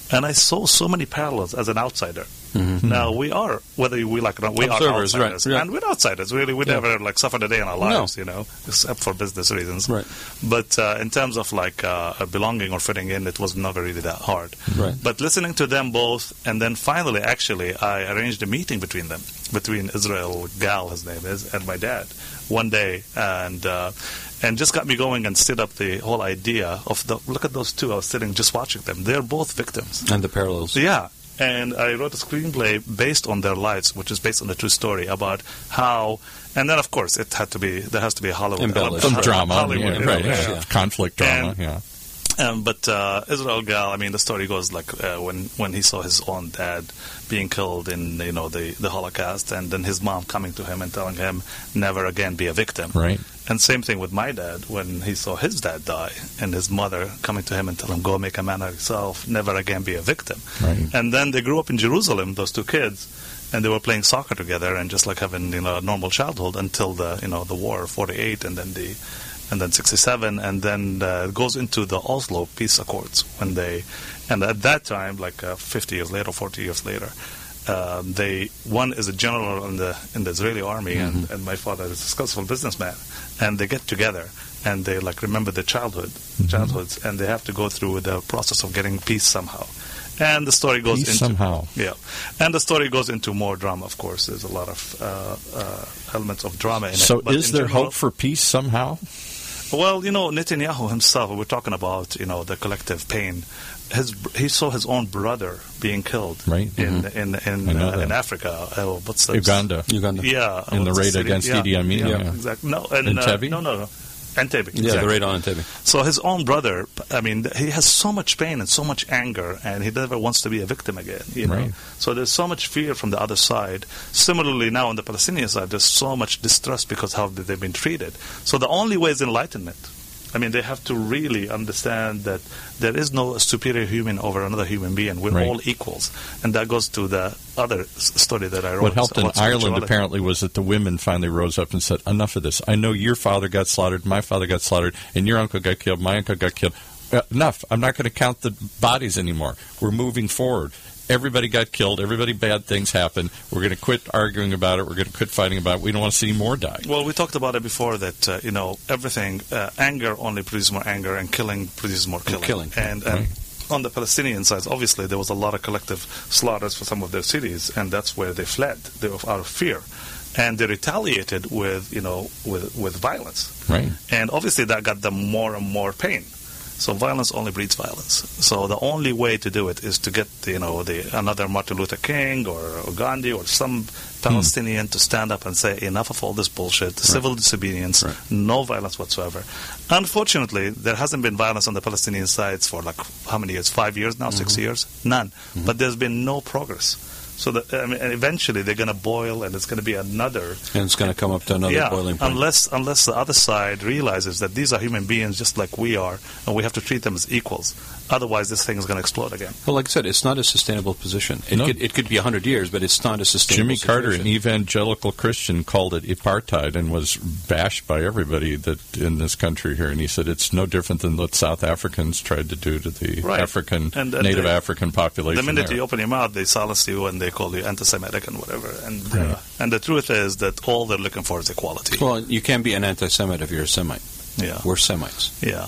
Speaker 4: And I saw so many parallels as an outsider.
Speaker 3: Mm-hmm.
Speaker 4: Now, we are, whether we like it or not, we
Speaker 3: Observers,
Speaker 4: are outsiders.
Speaker 3: right, yeah.
Speaker 4: And we're outsiders. Really, we
Speaker 3: Yeah.
Speaker 4: never like suffered a day in our lives,
Speaker 3: No.
Speaker 4: you know, except for business reasons.
Speaker 3: Right.
Speaker 4: But uh, in terms of like uh, belonging or fitting in, it was never really that hard.
Speaker 3: Right.
Speaker 4: But listening to them both, and then finally, actually, I arranged a meeting between them, between Israel Gal, his name is, and my dad, one day, and uh, and just got me going and stood up the whole idea of the look at those two. I was sitting just watching them. They're both victims.
Speaker 3: And the parallels.
Speaker 4: Yeah. And I wrote a screenplay based on their lives, which is based on the true story about how, and then of course it had to be, there has to be a Hollywood
Speaker 3: Embellished.
Speaker 2: Some
Speaker 4: Ho-
Speaker 2: drama,
Speaker 4: Hollywood,
Speaker 2: yeah, right,
Speaker 4: yeah.
Speaker 2: yeah. conflict drama,
Speaker 4: And-
Speaker 2: yeah.
Speaker 4: Um, but uh, Israel Gal, I mean, the story goes like uh, when when he saw his own dad being killed in you know the, the Holocaust, and then his mom coming to him and telling him never again be a victim.
Speaker 2: Right.
Speaker 4: And same thing with my dad when he saw his dad die, and his mother coming to him and telling him go make a man of yourself, never again be a victim.
Speaker 2: Right.
Speaker 4: And then they grew up in Jerusalem, those two kids, and they were playing soccer together and just like having you know a normal childhood until the you know the war, forty-eight, and then the. And then sixty-seven, and then uh, it goes into the Oslo Peace Accords when they, and at that time, like uh, fifty years later, forty years later, um, they one is a general in the in the Israeli army,
Speaker 3: Mm-hmm.
Speaker 4: and, and my father is a successful businessman, and they get together and they like remember their childhood,
Speaker 2: Mm-hmm.
Speaker 4: childhoods, and they have to go through the process of getting peace somehow. And the story goes
Speaker 2: Peace
Speaker 4: into
Speaker 2: somehow.
Speaker 4: yeah, and the story goes into more drama. Of course, there's a lot of uh, uh, elements of drama in
Speaker 2: So
Speaker 4: it. But
Speaker 2: is
Speaker 4: in
Speaker 2: there
Speaker 4: general-
Speaker 2: hope for peace somehow?
Speaker 4: Well, you know, Netanyahu himself, we're talking about, you know, the collective pain. His He saw his own brother being killed
Speaker 2: Right.
Speaker 4: in
Speaker 2: Mhm.
Speaker 4: in in,
Speaker 2: I know
Speaker 4: uh,
Speaker 2: that.
Speaker 4: in Africa. Uh, what's that?
Speaker 2: Uganda.
Speaker 3: Uganda.
Speaker 4: Yeah.
Speaker 2: In the
Speaker 4: what's
Speaker 2: raid
Speaker 4: city?
Speaker 2: against
Speaker 4: yeah.
Speaker 2: Idi Amin,
Speaker 4: Yeah,
Speaker 2: yeah.
Speaker 4: exactly. No, and,
Speaker 2: Entebbe?
Speaker 4: Uh, no, no, no. Entebbe.
Speaker 3: Yeah,
Speaker 4: exactly.
Speaker 3: the raid on Entebbe.
Speaker 4: So his own brother, I mean, he has so much pain and so much anger, and he never wants to be a victim again. You know?
Speaker 2: Right.
Speaker 4: So there's so much fear from the other side. Similarly, now on the Palestinian side, there's so much distrust because how they've been treated. So the only way is enlightenment. I mean, they have to really understand that there is no superior human over another human being. We're
Speaker 2: Right.
Speaker 4: all equals. And that goes to the other s- story that I wrote.
Speaker 2: What helped in
Speaker 4: about
Speaker 2: Ireland
Speaker 4: spirituality.
Speaker 2: apparently was that the women finally rose up and said, enough of this. I know your father got slaughtered, my father got slaughtered, and your uncle got killed, my uncle got killed. Uh, enough. I'm not going to count the bodies anymore. We're moving forward. Everybody got killed. Everybody, bad things happen. We're going to quit arguing about it. We're going to quit fighting about it. We don't want to see more die.
Speaker 4: Well, we talked about it before that, uh, you know, everything, uh, anger only produces more anger, and killing produces more killing.
Speaker 3: killing.
Speaker 4: And, and
Speaker 2: Right.
Speaker 4: on the Palestinian side, obviously, there was a lot of collective slaughters for some of their cities, and that's where they fled. They were out of fear. And they retaliated with, you know, with, with violence.
Speaker 2: Right.
Speaker 4: And obviously, that got them more and more pain. So violence only breeds violence. So the only way to do it is to get, you know, the another Martin Luther King or, or Gandhi or some Palestinian to stand up and say enough of all this bullshit, civil disobedience,
Speaker 3: Right.
Speaker 4: no violence whatsoever. Unfortunately, there hasn't been violence on the Palestinian sides for like how many years? Five years now? Six years? None. But there's been no progress. So that, I mean, and eventually they're going to boil, and it's going to be another
Speaker 3: And it's going to come up to another
Speaker 4: yeah,
Speaker 3: boiling point.
Speaker 4: unless unless the other side realizes that these are human beings just like we are, and we have to treat them as equals. Otherwise, this thing is going to explode again.
Speaker 3: Well, like I said, it's not a sustainable position. It
Speaker 2: No.
Speaker 3: could it could be a hundred years, but it's not a sustainable.
Speaker 2: Jimmy Carter, an
Speaker 3: situation.
Speaker 2: evangelical Christian, called it apartheid and was bashed by everybody that in this country here. And he said it's no different than what South Africans tried to do to the
Speaker 4: Right.
Speaker 2: African,
Speaker 4: And- and
Speaker 2: native
Speaker 4: the-
Speaker 2: African population.
Speaker 4: The minute
Speaker 2: there.
Speaker 4: you open your mouth, they silence you and they call you anti-Semitic and whatever. And
Speaker 2: Right.
Speaker 4: uh, and the truth is that all they're looking for is equality.
Speaker 3: Well, you can't be an anti-Semite if you're a Semite.
Speaker 4: Yeah,
Speaker 3: We're Semites.
Speaker 4: yeah.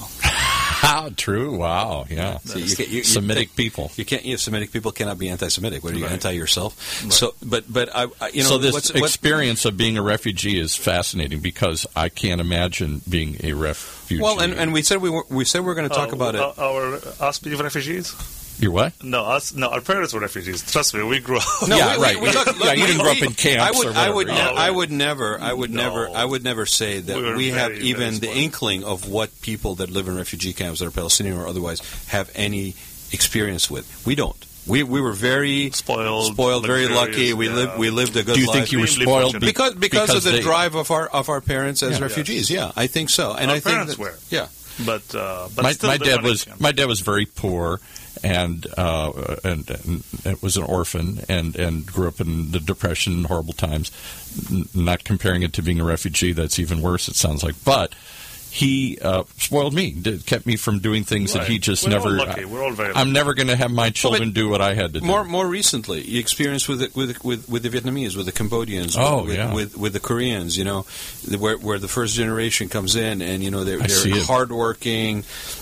Speaker 2: How true! Wow, yeah.
Speaker 3: So you can't- you- you-
Speaker 2: Semitic people.
Speaker 3: You can't. You know, Semitic people cannot be anti-Semitic. What are you
Speaker 4: Right.
Speaker 3: anti yourself? So, but but I, I you know,
Speaker 2: so this
Speaker 3: what's, what-
Speaker 2: experience of being a refugee is fascinating because I can't imagine being a refugee.
Speaker 3: well, and, and we said we were we said we were going to talk
Speaker 4: Uh,
Speaker 3: about it.
Speaker 4: uh, Our us being refugees?
Speaker 2: You're what?
Speaker 4: No, us. No, our parents were refugees. Trust me, we grew up.
Speaker 3: No,
Speaker 2: Yeah,
Speaker 3: we- we-
Speaker 2: right.
Speaker 3: we talk-
Speaker 2: Yeah, you
Speaker 3: we-
Speaker 2: didn't grow
Speaker 3: we-
Speaker 2: up in camps
Speaker 3: I would,
Speaker 2: or
Speaker 3: I would,
Speaker 2: whatever,
Speaker 3: ne-
Speaker 4: yeah.
Speaker 3: I would never, I would
Speaker 4: No.
Speaker 3: never, I would never say that
Speaker 4: We
Speaker 3: we,
Speaker 4: were
Speaker 3: have
Speaker 4: very,
Speaker 3: even
Speaker 4: very
Speaker 3: the
Speaker 4: spoiled.
Speaker 3: inkling of what people that live in refugee camps that are Palestinian or otherwise have any experience with. We don't. We we were very
Speaker 4: Spoiled,
Speaker 3: spoiled, very
Speaker 4: luxurious,
Speaker 3: lucky. We
Speaker 4: yeah.
Speaker 3: lived we lived a good
Speaker 2: Do you
Speaker 3: life.
Speaker 2: think you were
Speaker 4: Extremely
Speaker 2: spoiled
Speaker 4: fortunate.
Speaker 2: be-
Speaker 3: because because, of the
Speaker 2: they-
Speaker 3: drive of our of our parents as
Speaker 2: Yeah.
Speaker 3: refugees? Yeah, I think so. And
Speaker 4: Our
Speaker 3: I think
Speaker 4: parents
Speaker 3: that,
Speaker 4: were.
Speaker 3: Yeah.
Speaker 4: But uh, but
Speaker 2: my,
Speaker 4: still
Speaker 2: my
Speaker 4: they
Speaker 2: dad
Speaker 4: were
Speaker 2: was
Speaker 4: in-
Speaker 2: my dad was very poor and uh, and, and it was an orphan and, and grew up in the Depression, horrible times. N- not comparing it to being a refugee, that's even worse. It sounds like, but he uh, spoiled me, did, kept me from doing things
Speaker 4: Right.
Speaker 2: that he just
Speaker 4: We're
Speaker 2: never.
Speaker 4: all lucky. We're all very lucky.
Speaker 2: I'm never going to have my children do what I had to do.
Speaker 3: More more recently, you experienced with the, with, with with the Vietnamese, with the Cambodians,
Speaker 2: Oh,
Speaker 3: with,
Speaker 2: yeah.
Speaker 3: with with the Koreans. You know, the- where where the first generation comes in, and you know they're,
Speaker 2: I see
Speaker 3: they're
Speaker 2: it.
Speaker 3: hardworking,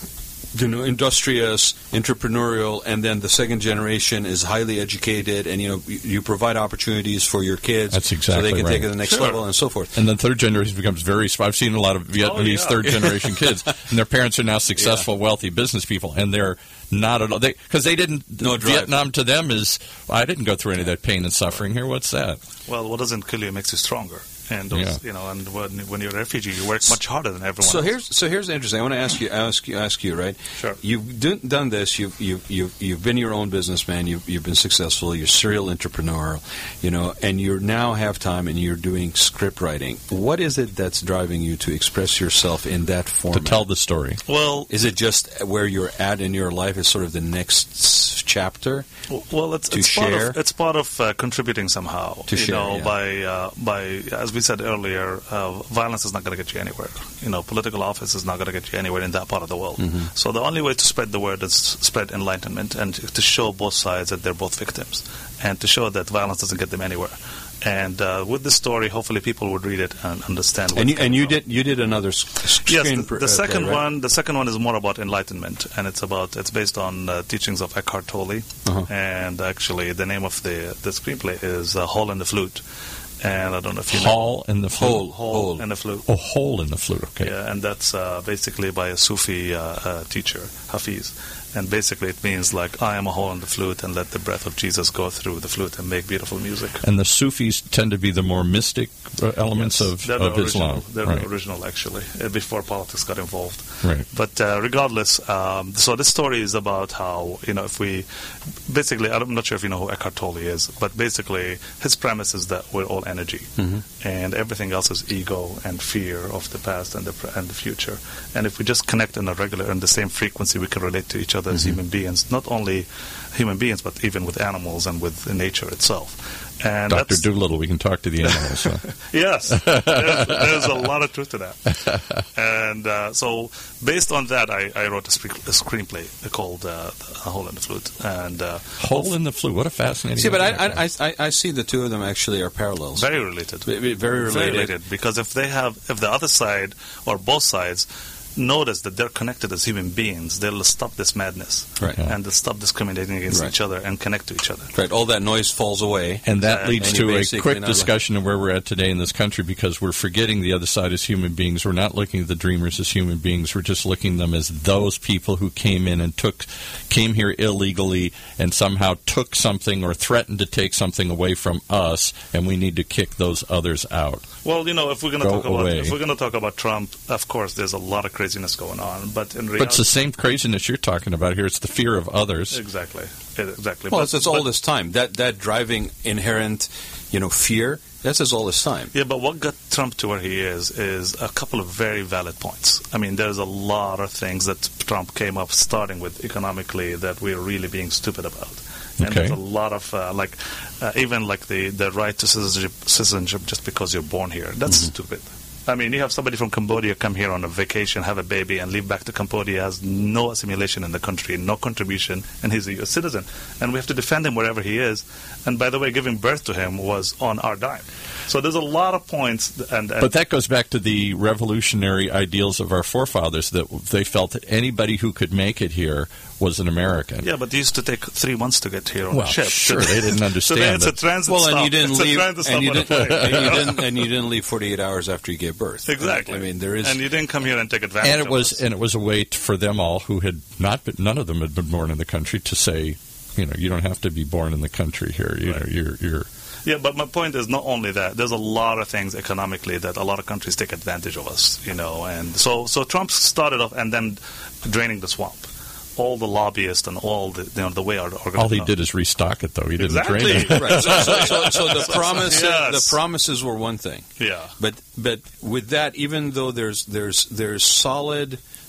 Speaker 3: you know, industrious, entrepreneurial, and then the second generation is highly educated, and you know you, you provide opportunities for your kids,
Speaker 2: That's
Speaker 3: so
Speaker 2: exactly
Speaker 3: they can
Speaker 2: right.
Speaker 3: take it to the next
Speaker 4: Sure.
Speaker 3: level, and so forth.
Speaker 2: And then third generation becomes very. I've seen a lot of Vietnamese
Speaker 4: yeah.
Speaker 2: third generation kids, and their parents are now successful, wealthy business people, and they're not at all because they, they didn't.
Speaker 3: No drive.
Speaker 2: Vietnam to them is I didn't go through any of that pain and suffering here. What's that?
Speaker 4: Well, what doesn't kill you makes you stronger. And those,
Speaker 2: Yeah.
Speaker 4: you know, and when, when you're a refugee, you work much harder than everyone
Speaker 3: So
Speaker 4: else.
Speaker 3: here's so here's interesting. I want to ask you ask you ask you right.
Speaker 4: Sure.
Speaker 3: You've done, done this. You've you've you've you've been your own businessman. You've you've been successful. You're a serial entrepreneur. You know, and you now have time and you're doing script writing. What is it that's driving you to express yourself in that
Speaker 2: To
Speaker 3: format?
Speaker 2: tell the story.
Speaker 4: Well,
Speaker 3: Is it just where you're at in your life is sort of the next s- chapter?
Speaker 4: well, it's,
Speaker 3: to
Speaker 4: it's part
Speaker 3: share?
Speaker 4: of it's part of uh, contributing somehow.
Speaker 3: To
Speaker 4: you
Speaker 3: share,
Speaker 4: know,
Speaker 3: yeah.
Speaker 4: by uh, by as we said earlier, uh, violence is not going to get you anywhere. You know, political office is not going to get you anywhere in that part of the world.
Speaker 3: Mm-hmm.
Speaker 4: So the only way to spread the word is spread enlightenment and to show both sides that they're both victims, and to show that violence doesn't get them anywhere. And uh, with this story, hopefully people would read it and understand. Where
Speaker 3: And you,
Speaker 4: it's
Speaker 3: and
Speaker 4: coming
Speaker 3: you
Speaker 4: from.
Speaker 3: did you did another s-
Speaker 4: Yes,
Speaker 3: screen
Speaker 4: the,
Speaker 3: pr-
Speaker 4: the
Speaker 3: uh,
Speaker 4: second
Speaker 3: play, right?
Speaker 4: one. The second one is more about enlightenment, and it's about it's based on uh, teachings of Eckhart Tolle.
Speaker 3: Uh-huh.
Speaker 4: And actually, the name of the the screenplay is uh, "Hole in the Flute." And I don't know if you know
Speaker 2: Hall in the flute.
Speaker 3: Hole.
Speaker 4: "Hole
Speaker 3: Hole.
Speaker 4: in the Flute."
Speaker 2: Oh, hole in the flute. Okay.
Speaker 4: Yeah, and that's uh, basically by a Sufi uh, uh, teacher, Hafiz. And basically, it means like, I am a hole in the flute, and let the breath of Jesus go through the flute and make beautiful music.
Speaker 2: And the Sufis tend to be the more mystic uh, elements
Speaker 4: Yes,
Speaker 2: of,
Speaker 4: they're
Speaker 2: of
Speaker 4: the
Speaker 2: Islam.
Speaker 4: original, They're
Speaker 2: right.
Speaker 4: the original, actually, uh, before politics got involved.
Speaker 2: Right.
Speaker 4: But uh, regardless, um, so this story is about how, you know, if we, basically, I'm not sure if you know who Eckhart Tolle is, but basically, his premise is that we're all energy,
Speaker 3: Mhm.
Speaker 4: and everything else is ego and fear of the past and the pre- and the future. And if we just connect in a regular, in the same frequency, we can relate to each other as human beings, not only human beings, but even with animals and with nature itself. And
Speaker 2: Doctor
Speaker 4: that's,
Speaker 2: Doolittle, we can talk to the animals. huh?
Speaker 4: Yes, there's, there's a lot of truth to that. And uh, so, based on that, I, I wrote a, sc- a screenplay called uh, "A Hole in the Flute." And uh,
Speaker 2: Hole in the flute. What a fascinating.
Speaker 3: See, but I,
Speaker 2: idea.
Speaker 3: I, I, I see the two of them actually are parallels.
Speaker 4: very related,
Speaker 3: Very, very related.
Speaker 4: Because if they have, if the other side or both sides notice that they're connected as human beings, they'll stop this madness,
Speaker 3: Right.
Speaker 2: Yeah.
Speaker 4: and they'll stop discriminating against
Speaker 3: Right.
Speaker 4: each other and connect to each other.
Speaker 3: Right, all that noise falls away.
Speaker 2: And that
Speaker 4: Exactly.
Speaker 2: leads
Speaker 3: And you
Speaker 2: to a
Speaker 3: basically
Speaker 2: quick
Speaker 3: not-
Speaker 2: discussion of where we're at today in this country because we're forgetting the other side as human beings. We're not looking at the dreamers as human beings. We're just looking at them as those people who came in and took, came here illegally and somehow took something or threatened to take something away from us, and we need to kick those others out.
Speaker 4: Well, you know, if we're going to
Speaker 2: Go
Speaker 4: talk about
Speaker 2: away.
Speaker 4: if we're going to talk about Trump, of course, there's a lot of craziness going on. But in reality,
Speaker 2: But it's the same craziness you're talking about here. It's the fear of others.
Speaker 4: exactly, exactly.
Speaker 3: Well,
Speaker 4: But-
Speaker 3: it's, it's
Speaker 4: but-
Speaker 3: all this time. That that driving inherent, you know, fear. That's just all this time.
Speaker 4: Yeah, but what got Trump to where he is is a couple of very valid points. I mean, there's a lot of things that Trump came up starting with economically that we're really being stupid about. And
Speaker 2: Okay.
Speaker 4: there's a lot of, uh, like, uh, even like the, the right to citizenship, citizenship just because you're born here. That's stupid. I mean, you have somebody from Cambodia come here on a vacation, have a baby, and leave back to Cambodia, has no assimilation in the country, no contribution, and he's a U S citizen. And we have to defend him wherever he is. And by the way, giving birth to him was on our dime. So there's a lot of points. And, and
Speaker 2: But that goes back to the revolutionary ideals of our forefathers that they felt that anybody who could make it here was an American.
Speaker 4: yeah, but it used to take three months to get here on
Speaker 2: Well,
Speaker 4: a ship.
Speaker 2: sure, they didn't understand
Speaker 4: Today it's a
Speaker 2: that.
Speaker 4: transit
Speaker 3: Well,
Speaker 4: stop.
Speaker 3: and you didn't
Speaker 4: it's
Speaker 3: leave,
Speaker 4: a transit stop
Speaker 3: and you
Speaker 4: on a
Speaker 3: didn't,
Speaker 4: plane.
Speaker 3: and you didn't, and you didn't leave forty-eight hours after you gave birth.
Speaker 4: Exactly.
Speaker 3: I mean, there is.
Speaker 4: And you didn't come here and take advantage.
Speaker 2: And it
Speaker 4: of
Speaker 2: was
Speaker 4: us.
Speaker 2: and it was a way t- for them all who had not been, none of them had been born in the country to say, you know, you don't have to be born in the country here. You
Speaker 4: Right.
Speaker 2: know, you're you're
Speaker 4: Yeah, but my point is not only that. There's a lot of things economically that a lot of countries take advantage of us, you know. And so, so Trump started off and then draining the swamp. All the lobbyists and all the, you know, the way our organization.
Speaker 2: all he did is restock it, though. He didn't
Speaker 4: Exactly.
Speaker 2: drain it.
Speaker 3: Right. So, so, so, so the promise,
Speaker 4: Yes.
Speaker 3: the promises were one thing,
Speaker 4: Yeah.
Speaker 3: but but with that, even though there's there's there's solid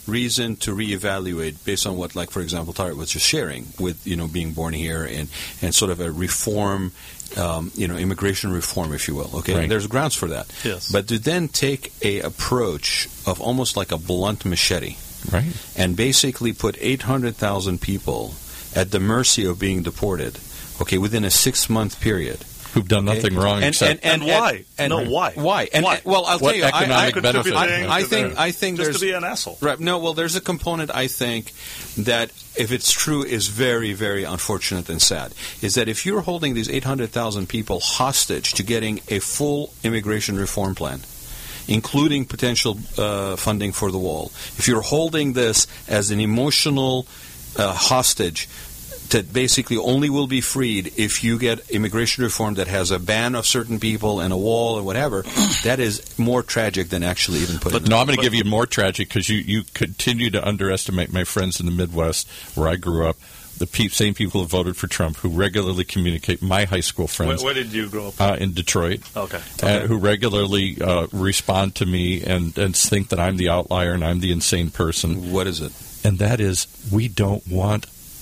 Speaker 3: reason to reevaluate based on what, like, for example, Tariq was just sharing with, you know, being born here and, and sort of a reform, um, you know, immigration reform, if you will. Okay,
Speaker 2: Right.
Speaker 3: and there's grounds for that.
Speaker 4: Yes.
Speaker 3: But to then take a approach of almost like a blunt machete
Speaker 2: Right.
Speaker 3: and basically put eight hundred thousand people at the mercy of being deported, okay, within a six-month period.
Speaker 2: Who've done nothing
Speaker 3: Okay.
Speaker 2: wrong
Speaker 3: And-
Speaker 2: except
Speaker 4: And why? No, why?
Speaker 3: Why? And,
Speaker 4: Why?
Speaker 3: and- well, I'll
Speaker 2: What
Speaker 3: tell you, I-
Speaker 2: economic
Speaker 3: I,
Speaker 2: benefit?
Speaker 4: contributing
Speaker 3: I
Speaker 4: to
Speaker 3: think
Speaker 4: the-
Speaker 3: I think
Speaker 4: just
Speaker 3: there's
Speaker 4: to be an asshole.
Speaker 3: right. No, well, there's a component I think that, if it's true, is very, very unfortunate and sad. Is that if you're holding these eight hundred thousand people hostage to getting a full immigration reform plan, including potential uh, funding for the wall, if you're holding this as an emotional uh, hostage that basically only will be freed if you get immigration reform that has a ban of certain people and a wall and whatever, that is more tragic than actually even putting
Speaker 2: But no, I'm going to give you more tragic because you, you continue to underestimate my friends in the Midwest where I grew up, the pe- same people who voted for Trump, who regularly communicate, my high school
Speaker 4: Where,
Speaker 2: friends
Speaker 4: where did you grow up?
Speaker 2: uh, in Detroit,
Speaker 4: Okay.
Speaker 2: uh, who regularly uh, respond to me and, and think that I'm the outlier and I'm the insane person.
Speaker 3: What is it?
Speaker 2: And that is, we don't want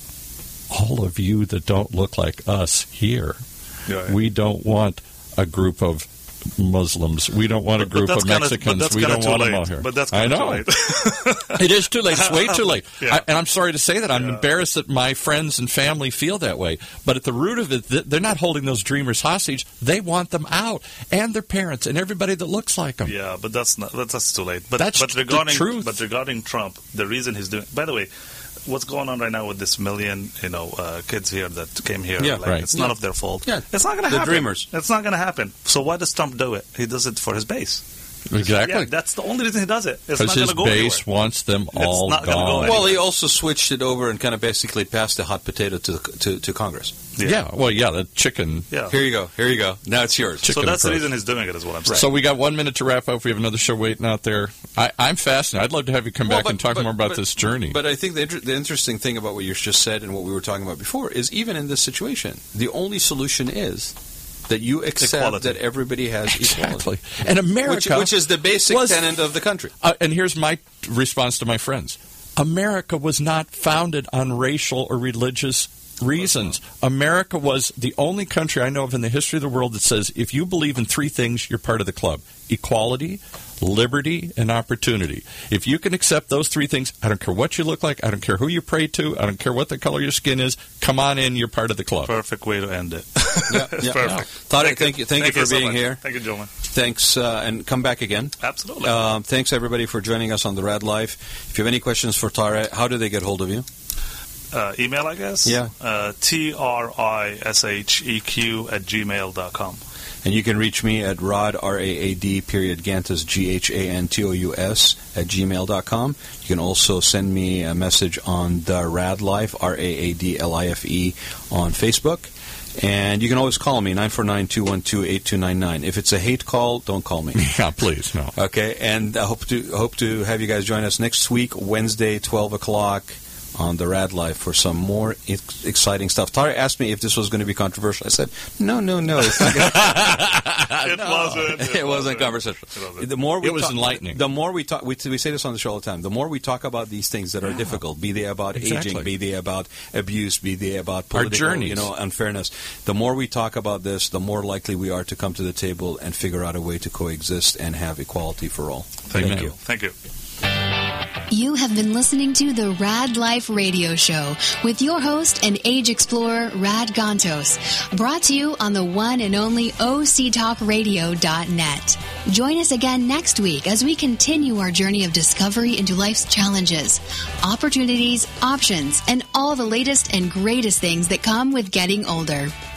Speaker 2: all of you that don't look like us here.
Speaker 4: Yeah.
Speaker 2: We don't want a group of Muslims. We don't want a
Speaker 4: But- but
Speaker 2: group
Speaker 4: that's
Speaker 2: of
Speaker 4: kinda-
Speaker 2: Mexicans.
Speaker 4: but that's
Speaker 2: We
Speaker 4: kinda
Speaker 2: don't
Speaker 4: too
Speaker 2: want them
Speaker 4: late.
Speaker 2: all here.
Speaker 4: But that's
Speaker 2: I
Speaker 4: kinda
Speaker 2: know.
Speaker 4: too late.
Speaker 2: It is too late. It's way too late.
Speaker 4: Yeah.
Speaker 2: I, and I'm sorry to say that. I'm
Speaker 4: Yeah.
Speaker 2: embarrassed that my friends and family feel that way. But at the root of it, th- they're not holding those dreamers hostage. They want them out, and their parents, and everybody that looks like them.
Speaker 4: Yeah, but that's not that's, that's too late. But
Speaker 2: That's
Speaker 4: but
Speaker 2: the
Speaker 4: regarding
Speaker 2: truth.
Speaker 4: but regarding Trump, the reason he's doing. By the way, what's going on right now with this million, you know, uh, kids here that came here?
Speaker 3: Yeah,
Speaker 4: like,
Speaker 2: right.
Speaker 4: It's none
Speaker 3: Yeah.
Speaker 4: of their fault.
Speaker 3: Yeah.
Speaker 4: It's not going to
Speaker 3: The
Speaker 4: happen.
Speaker 3: dreamers.
Speaker 4: It's not going to happen. So why does Trump do it? He does it for his base.
Speaker 2: Exactly.
Speaker 4: Yeah, that's the only reason he does it. It's
Speaker 2: Because
Speaker 4: not going
Speaker 2: his
Speaker 4: to go
Speaker 2: base
Speaker 4: anywhere.
Speaker 2: wants them all
Speaker 4: not gonna go
Speaker 2: gone.
Speaker 4: anywhere.
Speaker 3: Well, he also switched it over and kind of basically passed the hot potato to to, to Congress.
Speaker 2: yeah. Well, yeah, the chicken.
Speaker 4: Yeah.
Speaker 3: Here you go. Here you go. Now it's yours.
Speaker 4: So
Speaker 2: chicken
Speaker 4: that's the
Speaker 2: approach.
Speaker 4: reason he's doing it, is what I'm saying.
Speaker 2: So we got one minute to wrap up. We have another show waiting out there. I, I'm fascinated. I'd love to have you come
Speaker 3: Well,
Speaker 2: back
Speaker 3: but-
Speaker 2: and talk
Speaker 3: but-
Speaker 2: more about
Speaker 3: but-
Speaker 2: this journey.
Speaker 3: But I think the, inter- the interesting thing about what you just said and what we were talking about before is, even in this situation, the only solution is that you accept
Speaker 4: Equality.
Speaker 3: that everybody has
Speaker 2: Exactly.
Speaker 3: equality.
Speaker 2: And America,
Speaker 3: Which, which is the basic
Speaker 2: was-
Speaker 3: tenet of the country.
Speaker 2: Uh, and here's my response to my friends. America was not founded on racial or religious reasons. America was the only country I know of in the history of the world that says if you believe in three things, you're part of the club. Equality, liberty, and opportunity. If you can accept those three things, I don't care what you look like, I don't care who you pray to, I don't care what the color of your skin is, come on in, you're part of the club.
Speaker 4: Perfect way to end it.
Speaker 3: Yeah,
Speaker 4: It's
Speaker 3: yeah.
Speaker 4: perfect.
Speaker 3: Tariq, thank you, thank you for
Speaker 4: so
Speaker 3: being
Speaker 4: much.
Speaker 3: here.
Speaker 4: Thank you, gentlemen.
Speaker 3: Thanks, uh, and come back again.
Speaker 4: Absolutely.
Speaker 3: Um, thanks, everybody, for joining us on the Rad Life. If you have any questions for Tariq, how do they get hold of you?
Speaker 4: Uh, email, I guess?
Speaker 3: Yeah.
Speaker 4: Uh, T R I S H E Q at gmail dot com.
Speaker 3: And you can reach me at Rod, R A A D, period, Gantous, G H A N T O U S, at gmail dot com. You can also send me a message on the Rad Life, R A A D L I F E, on Facebook. And you can always call me, nine four nine, two one two, eight two nine nine. If it's a hate call, don't call me.
Speaker 2: Yeah, please, no.
Speaker 3: Okay, and I hope to hope to have you guys join us next week, Wednesday, twelve o'clock, on the Rad Life for some more ex- exciting stuff. Tara asked me if this was going to be controversial. I said, no, no, no. It's not gonna-
Speaker 4: It wasn't.
Speaker 3: it,
Speaker 4: It
Speaker 3: wasn't controversial.
Speaker 4: It wasn't.
Speaker 3: The more we
Speaker 2: It was
Speaker 3: talk-
Speaker 2: enlightening.
Speaker 3: The more we talk, we, we say this on the show all the time. The more we talk about these things that are difficult, be they about
Speaker 2: Exactly.
Speaker 3: aging, be they about abuse, be they about
Speaker 2: Our
Speaker 3: political,
Speaker 2: journeys.
Speaker 3: you know, unfairness. The more we talk about this, the more likely we are to come to the table and figure out a way to coexist and have equality for all.
Speaker 4: Thank
Speaker 2: Amen.
Speaker 4: you. Thank you.
Speaker 1: You have been listening to the Rad Life Radio Show with your host and age explorer, Rad Gantos, brought to you on the one and only O C Talk Radio dot net. Join us again next week as we continue our journey of discovery into life's challenges, opportunities, options, and all the latest and greatest things that come with getting older.